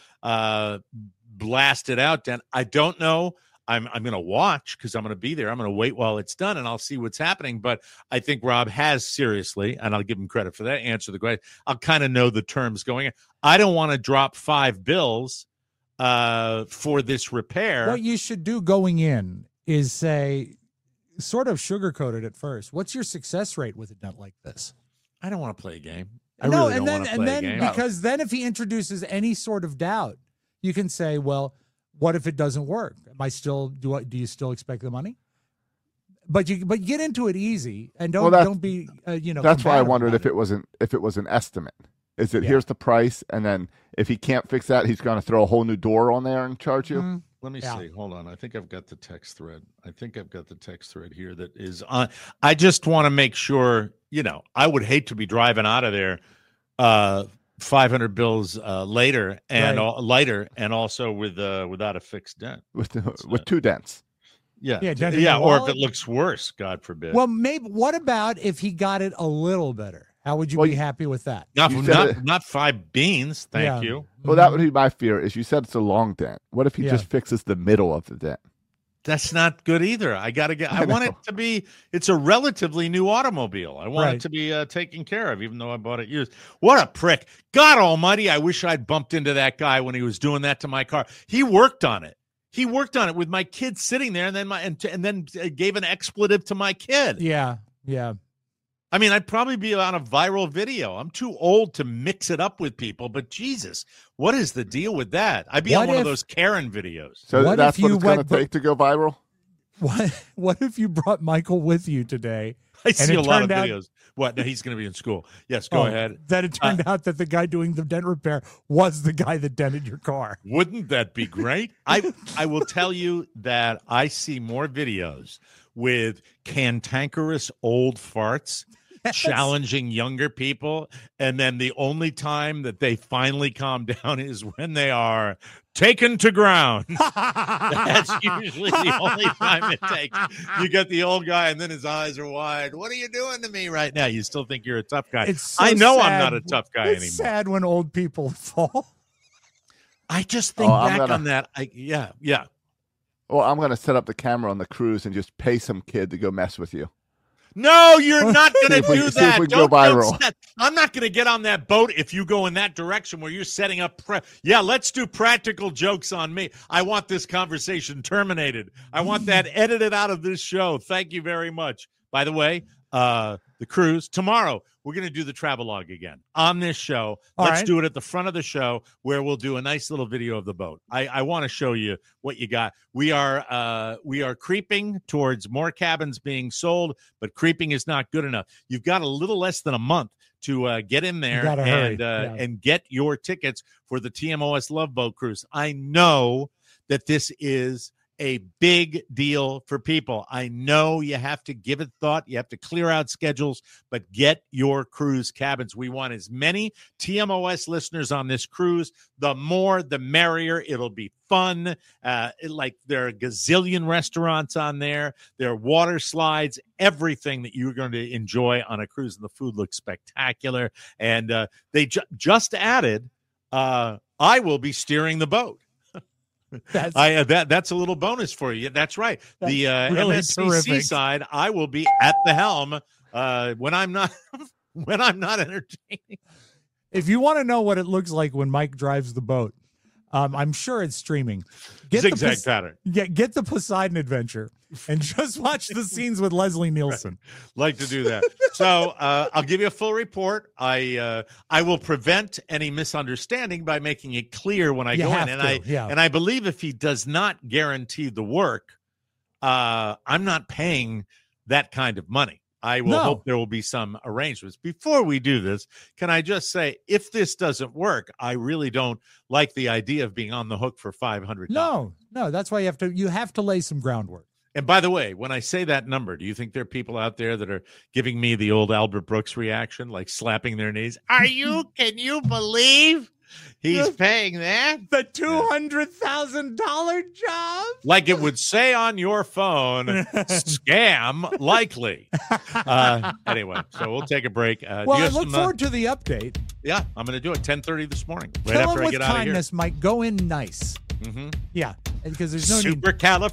blasted out dent. I don't know. I'm going to watch because I'm going to be there. I'm going to wait while it's done, and I'll see what's happening. But I think Rob has seriously, and I'll give him credit for that, answer the question. I'll kind of know the terms going in. I don't want to drop $5 for this repair. What you should do going in is say, sort of sugarcoat it at first. What's your success rate with a dent like this? I don't want to play a game. I really don't want to play a game. Because then if he introduces any sort of doubt, you can say, well, what if it doesn't work? Am I still do you still expect the money? But get into it easy and don't be That's why I wondered if it was an estimate. Is it here's the price, and then if he can't fix that, he's going to throw a whole new door on there and charge you? Let me see. Hold on. I think I've got the text thread. Here that is on. I just want to make sure, I would hate to be driving out of there 500 bills later and lighter, and also without a fixed dent. With two dents. Yeah. Or if it looks worse, God forbid. Well, maybe. What about if he got it a little better? How would you be happy with that? Not 5 beans, thank you. Well, that would be my fear. Is you said it's a long dent. What if he just fixes the middle of the dent? That's not good either. I want it to be. It's a relatively new automobile. I want it to be taken care of, even though I bought it used. What a prick! God Almighty! I wish I'd bumped into that guy when he was doing that to my car. He worked on it. He worked on it with my kid sitting there, and then gave an expletive to my kid. Yeah. I mean, I'd probably be on a viral video. I'm too old to mix it up with people, but Jesus, what is the deal with that? I'd be on one of those Karen videos. So that's what it's going to take to go viral? What if you brought Michael with you today? I see a lot of videos. What? No, he's going to be in school. Yes, go ahead. That it turned out that the guy doing the dent repair was the guy that dented your car. Wouldn't that be great? I will tell you that I see more videos with cantankerous old farts challenging younger people, and then the only time that they finally calm down is when they are taken to ground. That's usually the only time it takes. You get the old guy, and then his eyes are wide. What are you doing to me right now? You still think you're a tough guy. I know I'm not a tough guy anymore. It's sad when old people fall. I just think back on that. Yeah. Well, I'm going to set up the camera on the cruise and just pay some kid to go mess with you. No, you're not going to do that. See if we can go viral. I'm not going to get on that boat if you go in that direction where you're setting up. Let's do practical jokes on me. I want this conversation terminated. I want that edited out of this show. Thank you very much. By the way, the cruise tomorrow, we're going to do the travelogue again on this show. Let's do it at the front of the show where we'll do a nice little video of the boat. I want to show you what you got. We are creeping towards more cabins being sold, but creeping is not good enough. You've got a little less than a month to get in there and get your tickets for the TMOS Love Boat Cruise. I know that this is a big deal for people. I know you have to give it thought. You have to clear out schedules, but get your cruise cabins. We want as many TMOS listeners on this cruise. The more, the merrier. It'll be fun. Like there are a gazillion restaurants on there. There are water slides, everything that you're going to enjoy on a cruise. And the food looks spectacular. And they just added, I will be steering the boat. That's a little bonus for you. That's right. The really MSCC side, I will be at the helm when I'm not entertaining. If you want to know what it looks like when Mike drives the boat, I'm sure it's streaming. Zigzag pattern. Get the Poseidon Adventure and just watch the scenes with Leslie Nielsen. Like to do that. So I'll give you a full report. I will prevent any misunderstanding by making it clear when I go in. And I believe if he does not guarantee the work, I'm not paying that kind of money. I will hope there will be some arrangements. Before we do this, can I just say, if this doesn't work, I really don't like the idea of being on the hook for $500. No, that's why you have to lay some groundwork. And by the way, when I say that number, do you think there are people out there that are giving me the old Albert Brooks reaction, like slapping their knees? Can you believe he's paying that? The $200,000 job? Like it would say on your phone, scam likely. Anyway, so we'll take a break. Well, I look forward to the update. Yeah, I'm going to do it 10:30 this morning, right Tell after him I get with out of here. kindness, Mike. Go in nice. Mm-hmm. Yeah, because there's no need.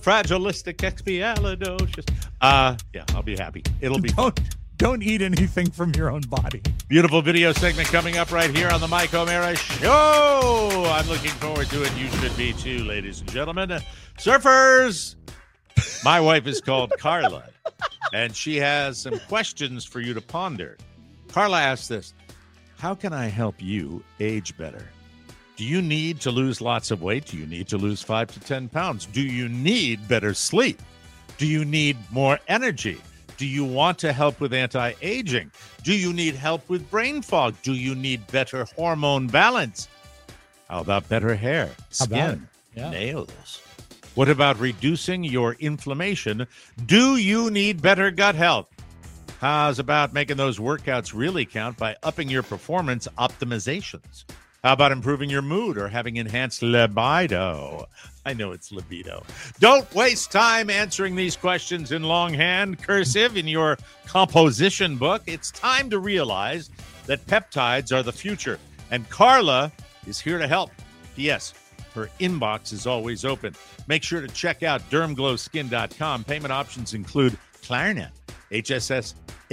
Supercalifragilisticexpialidocious. Yeah, I'll be happy. It'll be fun. Don't eat anything from your own body. Beautiful video segment coming up right here on the Mike O'Meara Show. I'm looking forward to it. You should be too, ladies and gentlemen. Surfers! My wife is called Carla, and she has some questions for you to ponder. Carla asks this: how can I help you age better? Do you need to lose lots of weight? Do you need to lose 5 to 10 pounds? Do you need better sleep? Do you need more energy? Do you want to help with anti-aging? Do you need help with brain fog? Do you need better hormone balance? How about better hair, skin, nails? What about reducing your inflammation? Do you need better gut health? How's about making those workouts really count by upping your performance optimizations? How about improving your mood or having enhanced libido? I know it's libido. Don't waste time answering these questions in longhand, cursive, in your composition book. It's time to realize that peptides are the future, and Carla is here to help. P.S. Her inbox is always open. Make sure to check out dermglowskin.com. Payment options include Klarna, HSA,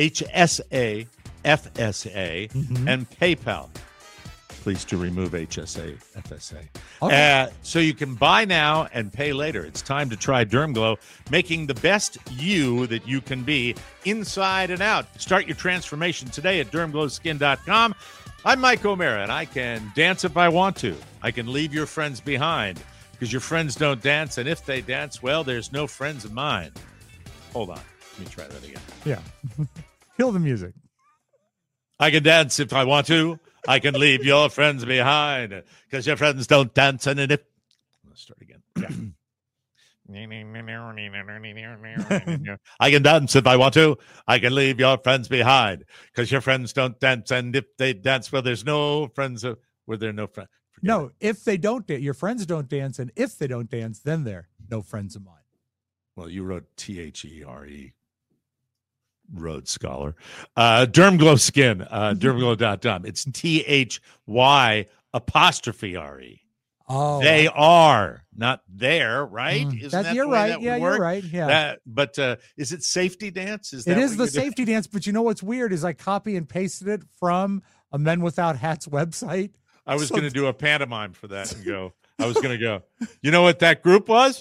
FSA, and PayPal. Please to remove HSA, FSA. Okay. So you can buy now and pay later. It's time to try DermGlow, making the best you that you can be inside and out. Start your transformation today at dermglowskin.com. I'm Mike O'Meara, and I can dance if I want to. I can leave your friends behind because your friends don't dance, and if they dance, well, there's no friends of mine. Hold on. Let me try that again. Yeah. Kill the music. I can dance if I want to. I can leave your friends behind because your friends don't dance. And if let's start again. I can dance if I want to. I can leave your friends behind because your friends don't dance. And if they dance, well, there's no friends. Were there no friends? No, if they don't, your friends don't dance. And if they don't dance, then they're no friends of mine. Well, you wrote THERE. Rhodes Scholar. DermGlow Skin, dermglow.com. It's THY''RE. Oh, they are not there, right? Isn't that you're the way right. that Yeah, would work? You're right. Yeah. But is it safety dance? Is that it is what the you do? safety dance, but you know what's weird is I copy and pasted it from a Men Without Hats website. I was going to do a pantomime for that and go. I was going to go. You know what that group was?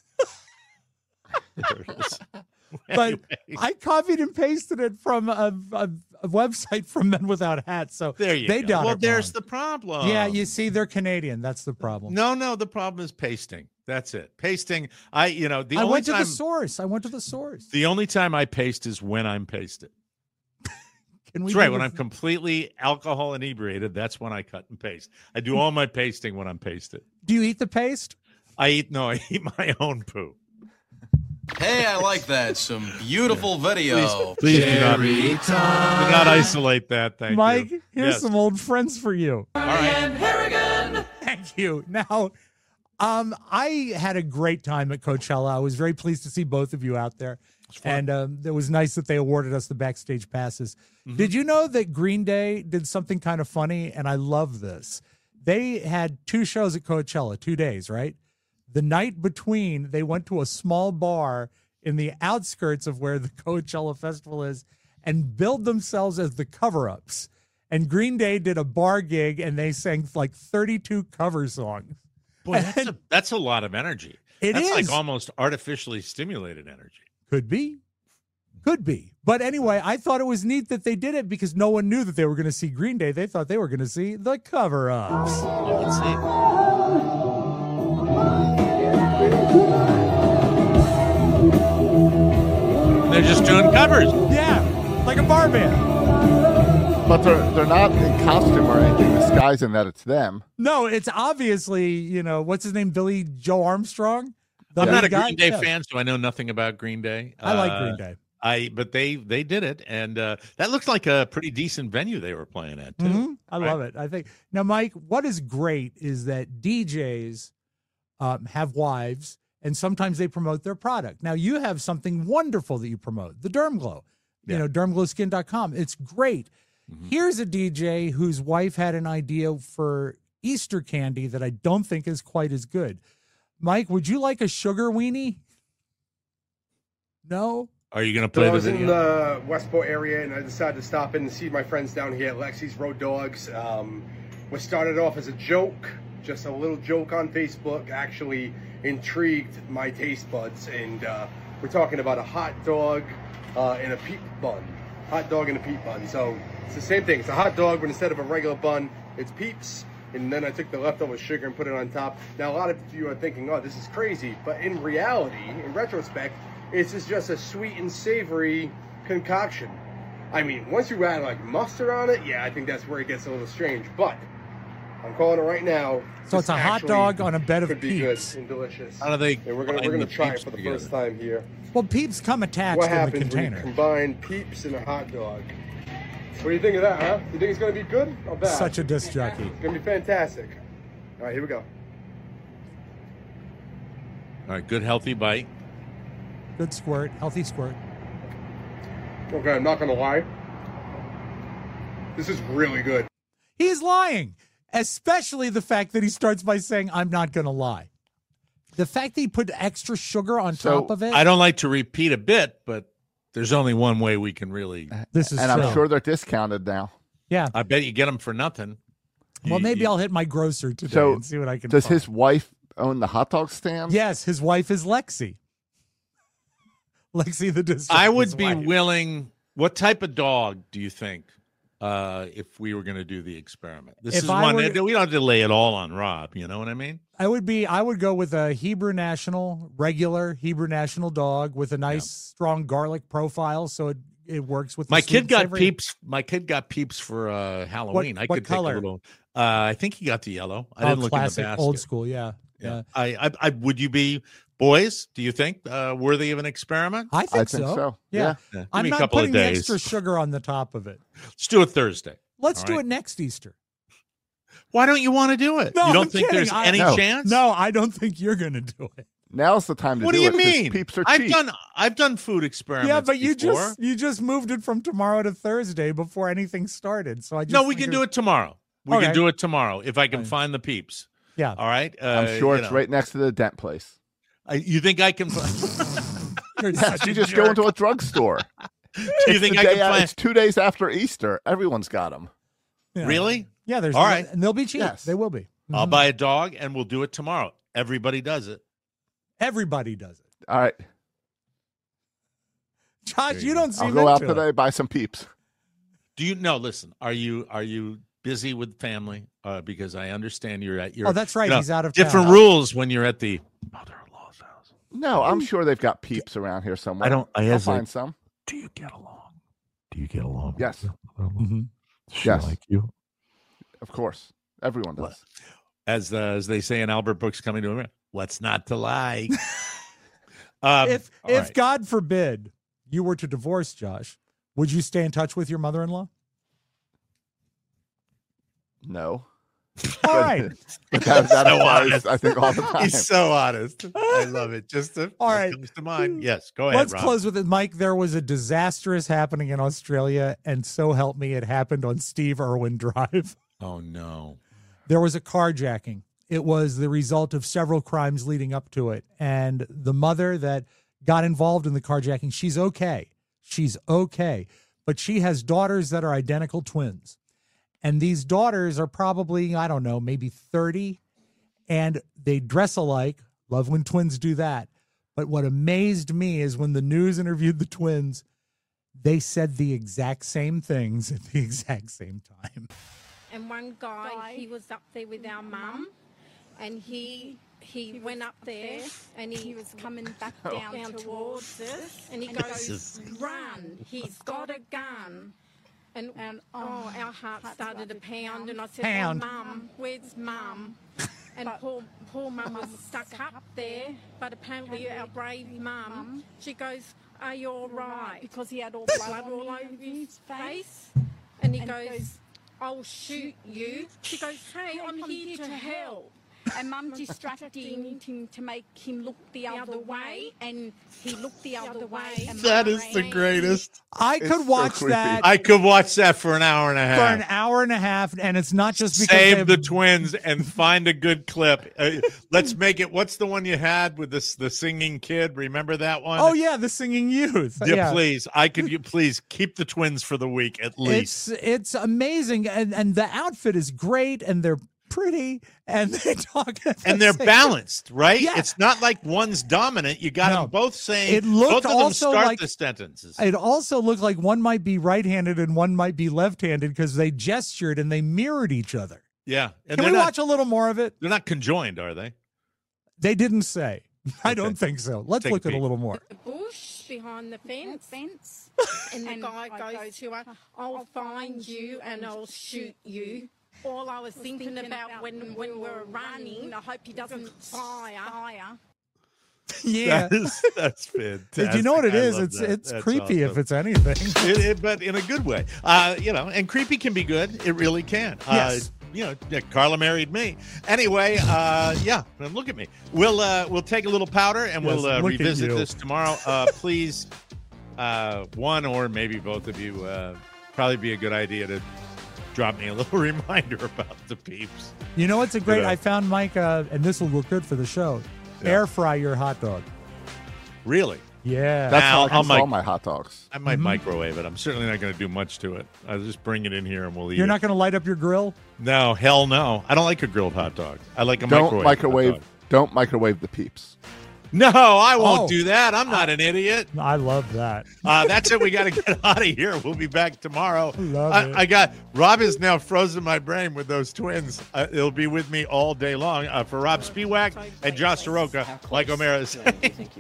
There it is. But I copied and pasted it from a website from Men Without Hats. So there you go. Well, there's the problem. Yeah, you see, they're Canadian. That's the problem. No, the problem is pasting. That's it. Pasting. I went to the source. The only time I paste is when I'm pasted. That's right. When I'm completely alcohol inebriated, that's when I cut and paste. I do all my pasting when I'm pasted. Do you eat the paste? I eat my own poo. Hey, I like that. Some beautiful video. Please do not isolate that. Thank Mike, you. here's some old friends for you. All right. Harrigan. Thank you. Now, I had a great time at Coachella. I was very pleased to see both of you out there. And it was nice that they awarded us the backstage passes. Mm-hmm. Did you know that Green Day did something kind of funny? And I love this. They had 2 shows at Coachella, 2 days, right? The night between, they went to a small bar in the outskirts of where the Coachella Festival is and billed themselves as the cover-ups. And Green Day did a bar gig, and they sang like 32 cover songs. Boy, that's a lot of energy. That's like almost artificially stimulated energy. Could be. But anyway, I thought it was neat that they did it because no one knew that they were going to see Green Day. They thought they were going to see the cover-ups. Oh, let's see. They're just doing covers. Yeah, like a bar band. But they're not in costume or anything disguising that it's them. No, it's obviously, what's his name? Billy Joe Armstrong? I'm not a Green Day fan, so I know nothing about Green Day. I like Green Day. But they did it, and that looks like a pretty decent venue they were playing at, too. Mm-hmm. I love it. I think now, Mike, what is great is that DJs have wives, and sometimes they promote their product. Now, you have something wonderful that you promote, the Derm Glow. DermGlowSkin.com. It's great. Mm-hmm. Here's a DJ whose wife had an idea for Easter candy that I don't think is quite as good. Mike, would you like a sugar weenie? No? Are you going to play the video? I was in the Westport area, and I decided to stop in and see my friends down here at Lexi's Road Dogs. What started off as a joke, just a little joke on Facebook, actually intrigued my taste buds. And we're talking about a hot dog and a peep bun. Hot dog and a peep bun. So it's the same thing. It's a hot dog, but instead of a regular bun, it's peeps. And then I took the leftover sugar and put it on top. Now, a lot of you are thinking, oh, this is crazy. But in reality, in retrospect, it's just a sweet and savory concoction. I mean, once you add like mustard on it, yeah, I think that's where it gets a little strange. But I'm calling it right now. So it's a hot dog on a bed of could be peeps. good and delicious. How do they? And we're gonna try it for the first time here. Well, peeps come attached What in the happens when container. you combine peeps and a hot dog? What do you think of that, huh? You think it's gonna be good or bad? Such a disc jockey. It's gonna be fantastic. All right, here we go. All right, good healthy bite. Good squirt, healthy squirt. Okay, I'm not gonna lie. This is really good. He's lying, especially the fact that he starts by saying, I'm not going to lie. The fact that he put extra sugar on top of it. I don't like to repeat a bit, but there's only one way we can really. This is and true. I'm sure they're discounted now. Yeah. I bet you get them for nothing. Well, maybe I'll hit my grocer today So and see what I can does find. his wife own the hot dog stand? Yes, his wife is Lexi. Lexi the disc I would jockey's be wife. willing. What type of dog do you think? If we were going to do the experiment, this If is I one were- that we don't have to lay it all on Rob. You know what I mean? I would go with a regular Hebrew National dog with a nice strong garlic profile, so it works with the My sweet kid and got savory. peeps. My kid got peeps for Halloween. I What could color? take a little. I think he got the yellow. I didn't look classic, in the basket. old school, yeah. I would you be boys? Do you think worthy of an experiment? I think so. Yeah. Give I'm me a not couple of putting days. extra sugar on the top of it. Let's do it Thursday. Let's All do right? it next Easter. Why don't you want to do it? No, you don't I'm think kidding. there's any No. chance? No, I don't think you're going to do it. Now's the time to What do do you it 'cause mean? Peeps are cheap. I've done food experiments. Yeah, but you before. just moved it from tomorrow to Thursday before anything started. So I just No, we can do it tomorrow. We Okay. can do it tomorrow if I can find the peeps. Yeah. All right. I'm sure you it's know. right next to the dent place. You think I can? You're Yes, such you a just jerk. go into a drugstore. Do you think I can find? It's 2 days after Easter. Everyone's got them. Yeah. Really? Yeah, there's All right. and they'll be cheap. Yes. They will be. I'll Mhm. buy a dog and we'll do it tomorrow. Everybody does it. Everybody does it. All right. Josh, you don't seem I'll go out into it. today, buy some Peeps. Do you know? Listen, are you busy with family? Because I understand you're at your. Oh, that's right. you know, He's out of different town. rules when you're at the mother-in-law's house. No, I'm sure they've got Peeps around here somewhere. I don't- I I'll hesitate. find some. Do you get along? Do you get along? Yes. Mhm. Yes. Like you? Of course. Everyone does. As they say in Albert Brooks Coming to America, what's not to like? If all right. God forbid you were to divorce Josh, would you stay in touch with your mother-in-law? No. All right. But that So applies, honest. I think, all the time. He's so honest. I love it. Just All right. comes to mind. Yes, go ahead. Let's Rob. close with it, Mike. There was a disastrous happening in Australia, and so help me, it happened on Steve Irwin Drive. Oh no. There was a carjacking. It was the result of several crimes leading up to it. And the mother that got involved in the carjacking, she's okay. She's okay. But she has daughters that are identical twins. And these daughters are probably, I don't know, maybe 30. and they dress alike. Love when twins do that. But what amazed me is when the news interviewed the twins, they said the exact same things at the exact same time. And one guy, he was up there with our mum, and he went up there, and he was coming back down towards us, and he goes, run, he's got a gun. And our heart started to pound, and I said, oh, Mum, where's Mum? And poor Mum was stuck up there, but apparently our brave Mum, she goes, are you all right? Because he had all blood all over his face. And he goes, I'll shoot you. She goes, hey, I'm here to help. And Mum distracted him to make him look the other way, and he looked the other way. And that is the greatest. I could watch that. I could watch that for an hour and a half. For an hour and a half, and it's not just because save the twins and find a good clip. Let's make it. What's the one you had with the singing kid? Remember that one? Oh yeah, the singing youth. Yeah, please. Please keep the twins for the week at least. It's amazing, and the outfit is great, and they're pretty, and they talk, and they're balanced, right? Yeah. It's not like one's dominant. You got them both saying. It looked both of them also start like the sentences. It also looked like one might be right-handed and one might be left-handed because they gestured and they mirrored each other. Yeah, and can we watch a little more of it? They're not conjoined, are they? They didn't say. I don't think so. Let's look at a little more. The bush behind the fence, and the guy goes to her, I'll find you and I'll shoot you. All I was thinking about when we were running, I hope he doesn't fire. Yeah, that's fantastic. Did you know what it is? It's creepy awesome. If it's anything, but in a good way. And creepy can be good. It really can. Yes. Carla married me. Anyway, look at me. We'll take a little powder and we'll revisit this tomorrow. Please, one or maybe both of you, probably be a good idea to drop me a little reminder about the peeps. You know what's a great? I found Mike, and this will look good for the show. Yeah. Air fry your hot dog. Really? Yeah. That's how I cook all my hot dogs. I might microwave it. I'm certainly not going to do much to it. I'll just bring it in here and we'll eat. You're not going to light up your grill? No, hell no. I don't like a grilled hot dog. I like a microwave. Don't microwave the peeps. No, I won't do that. I'm not an idiot. I love that. That's it. We got to get out of here. We'll be back tomorrow. Love Rob has now frozen my brain with those twins. It'll be with me all day long. For Rob Spiewak and Josh Soroka, like O'Mara said.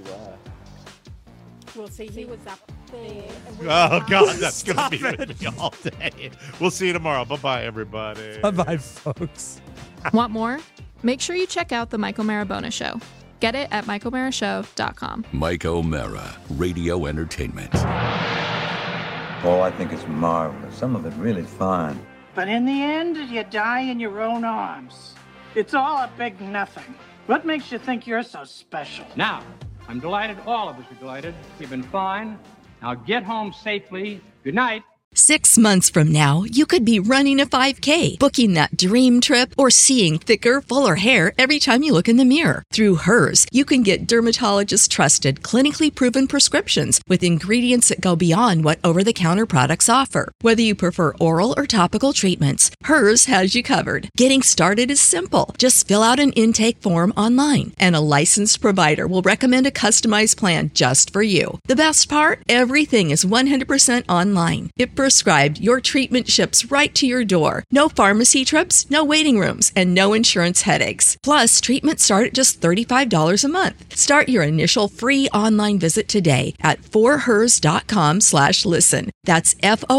We'll see. He was up there. Oh, God, that's going to be with me all day. We'll see you tomorrow. Bye-bye, everybody. Bye-bye, folks. Want more? Make sure you check out the Mike O'Mara Bonus Show. Get it at MikeO'MaraShow.com. Mike O'Mara, Radio Entertainment. Oh, I think it's marvelous. Some of it really fine. But in the end, you die in your own arms. It's all a big nothing. What makes you think you're so special? Now, I'm delighted. All of us are delighted. You've been fine. Now get home safely. Good night. 6 months from now, you could be running a 5K, booking that dream trip, or seeing thicker, fuller hair every time you look in the mirror. Through Hers, you can get dermatologist-trusted, clinically proven prescriptions with ingredients that go beyond what over-the-counter products offer. Whether you prefer oral or topical treatments, Hers has you covered. Getting started is simple. Just fill out an intake form online, and a licensed provider will recommend a customized plan just for you. The best part? Everything is 100% online. If prescribed, your treatment ships right to your door. No pharmacy trips, no waiting rooms, and no insurance headaches. Plus, treatments start at just $35 a month. Start your initial free online visit today at forhers.com/listen. That's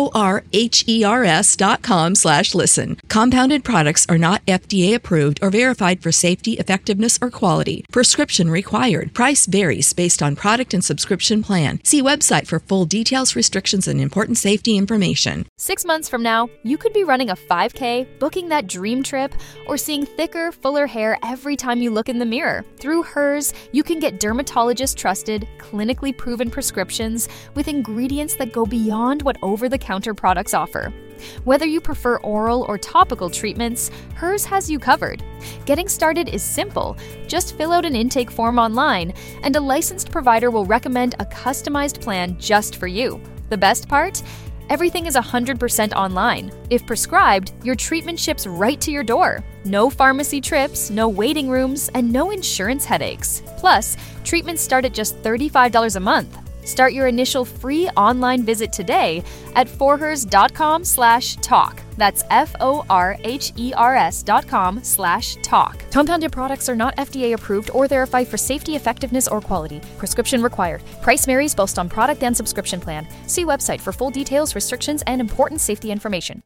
FORHERS.com/listen. Compounded products are not FDA approved or verified for safety, effectiveness, or quality. Prescription required. Price varies based on product and subscription plan. See website for full details, restrictions, and important safety information. 6 months from now, you could be running a 5K, booking that dream trip, or seeing thicker, fuller hair every time you look in the mirror. Through Hers, you can get dermatologist-trusted, clinically proven prescriptions with ingredients that go beyond what over-the-counter products offer. Whether you prefer oral or topical treatments, Hers has you covered. Getting started is simple. Just fill out an intake form online, and a licensed provider will recommend a customized plan just for you. The best part? Everything is 100% online. If prescribed, your treatment ships right to your door. No pharmacy trips, no waiting rooms, and no insurance headaches. Plus, treatments start at just $35 a month. Start your initial free online visit today at forhers.com/talk. That's FORHERS.com/talk. Compounded products are not FDA approved or verified for safety, effectiveness, or quality. Prescription required. Price varies based on product and subscription plan. See website for full details, restrictions, and important safety information.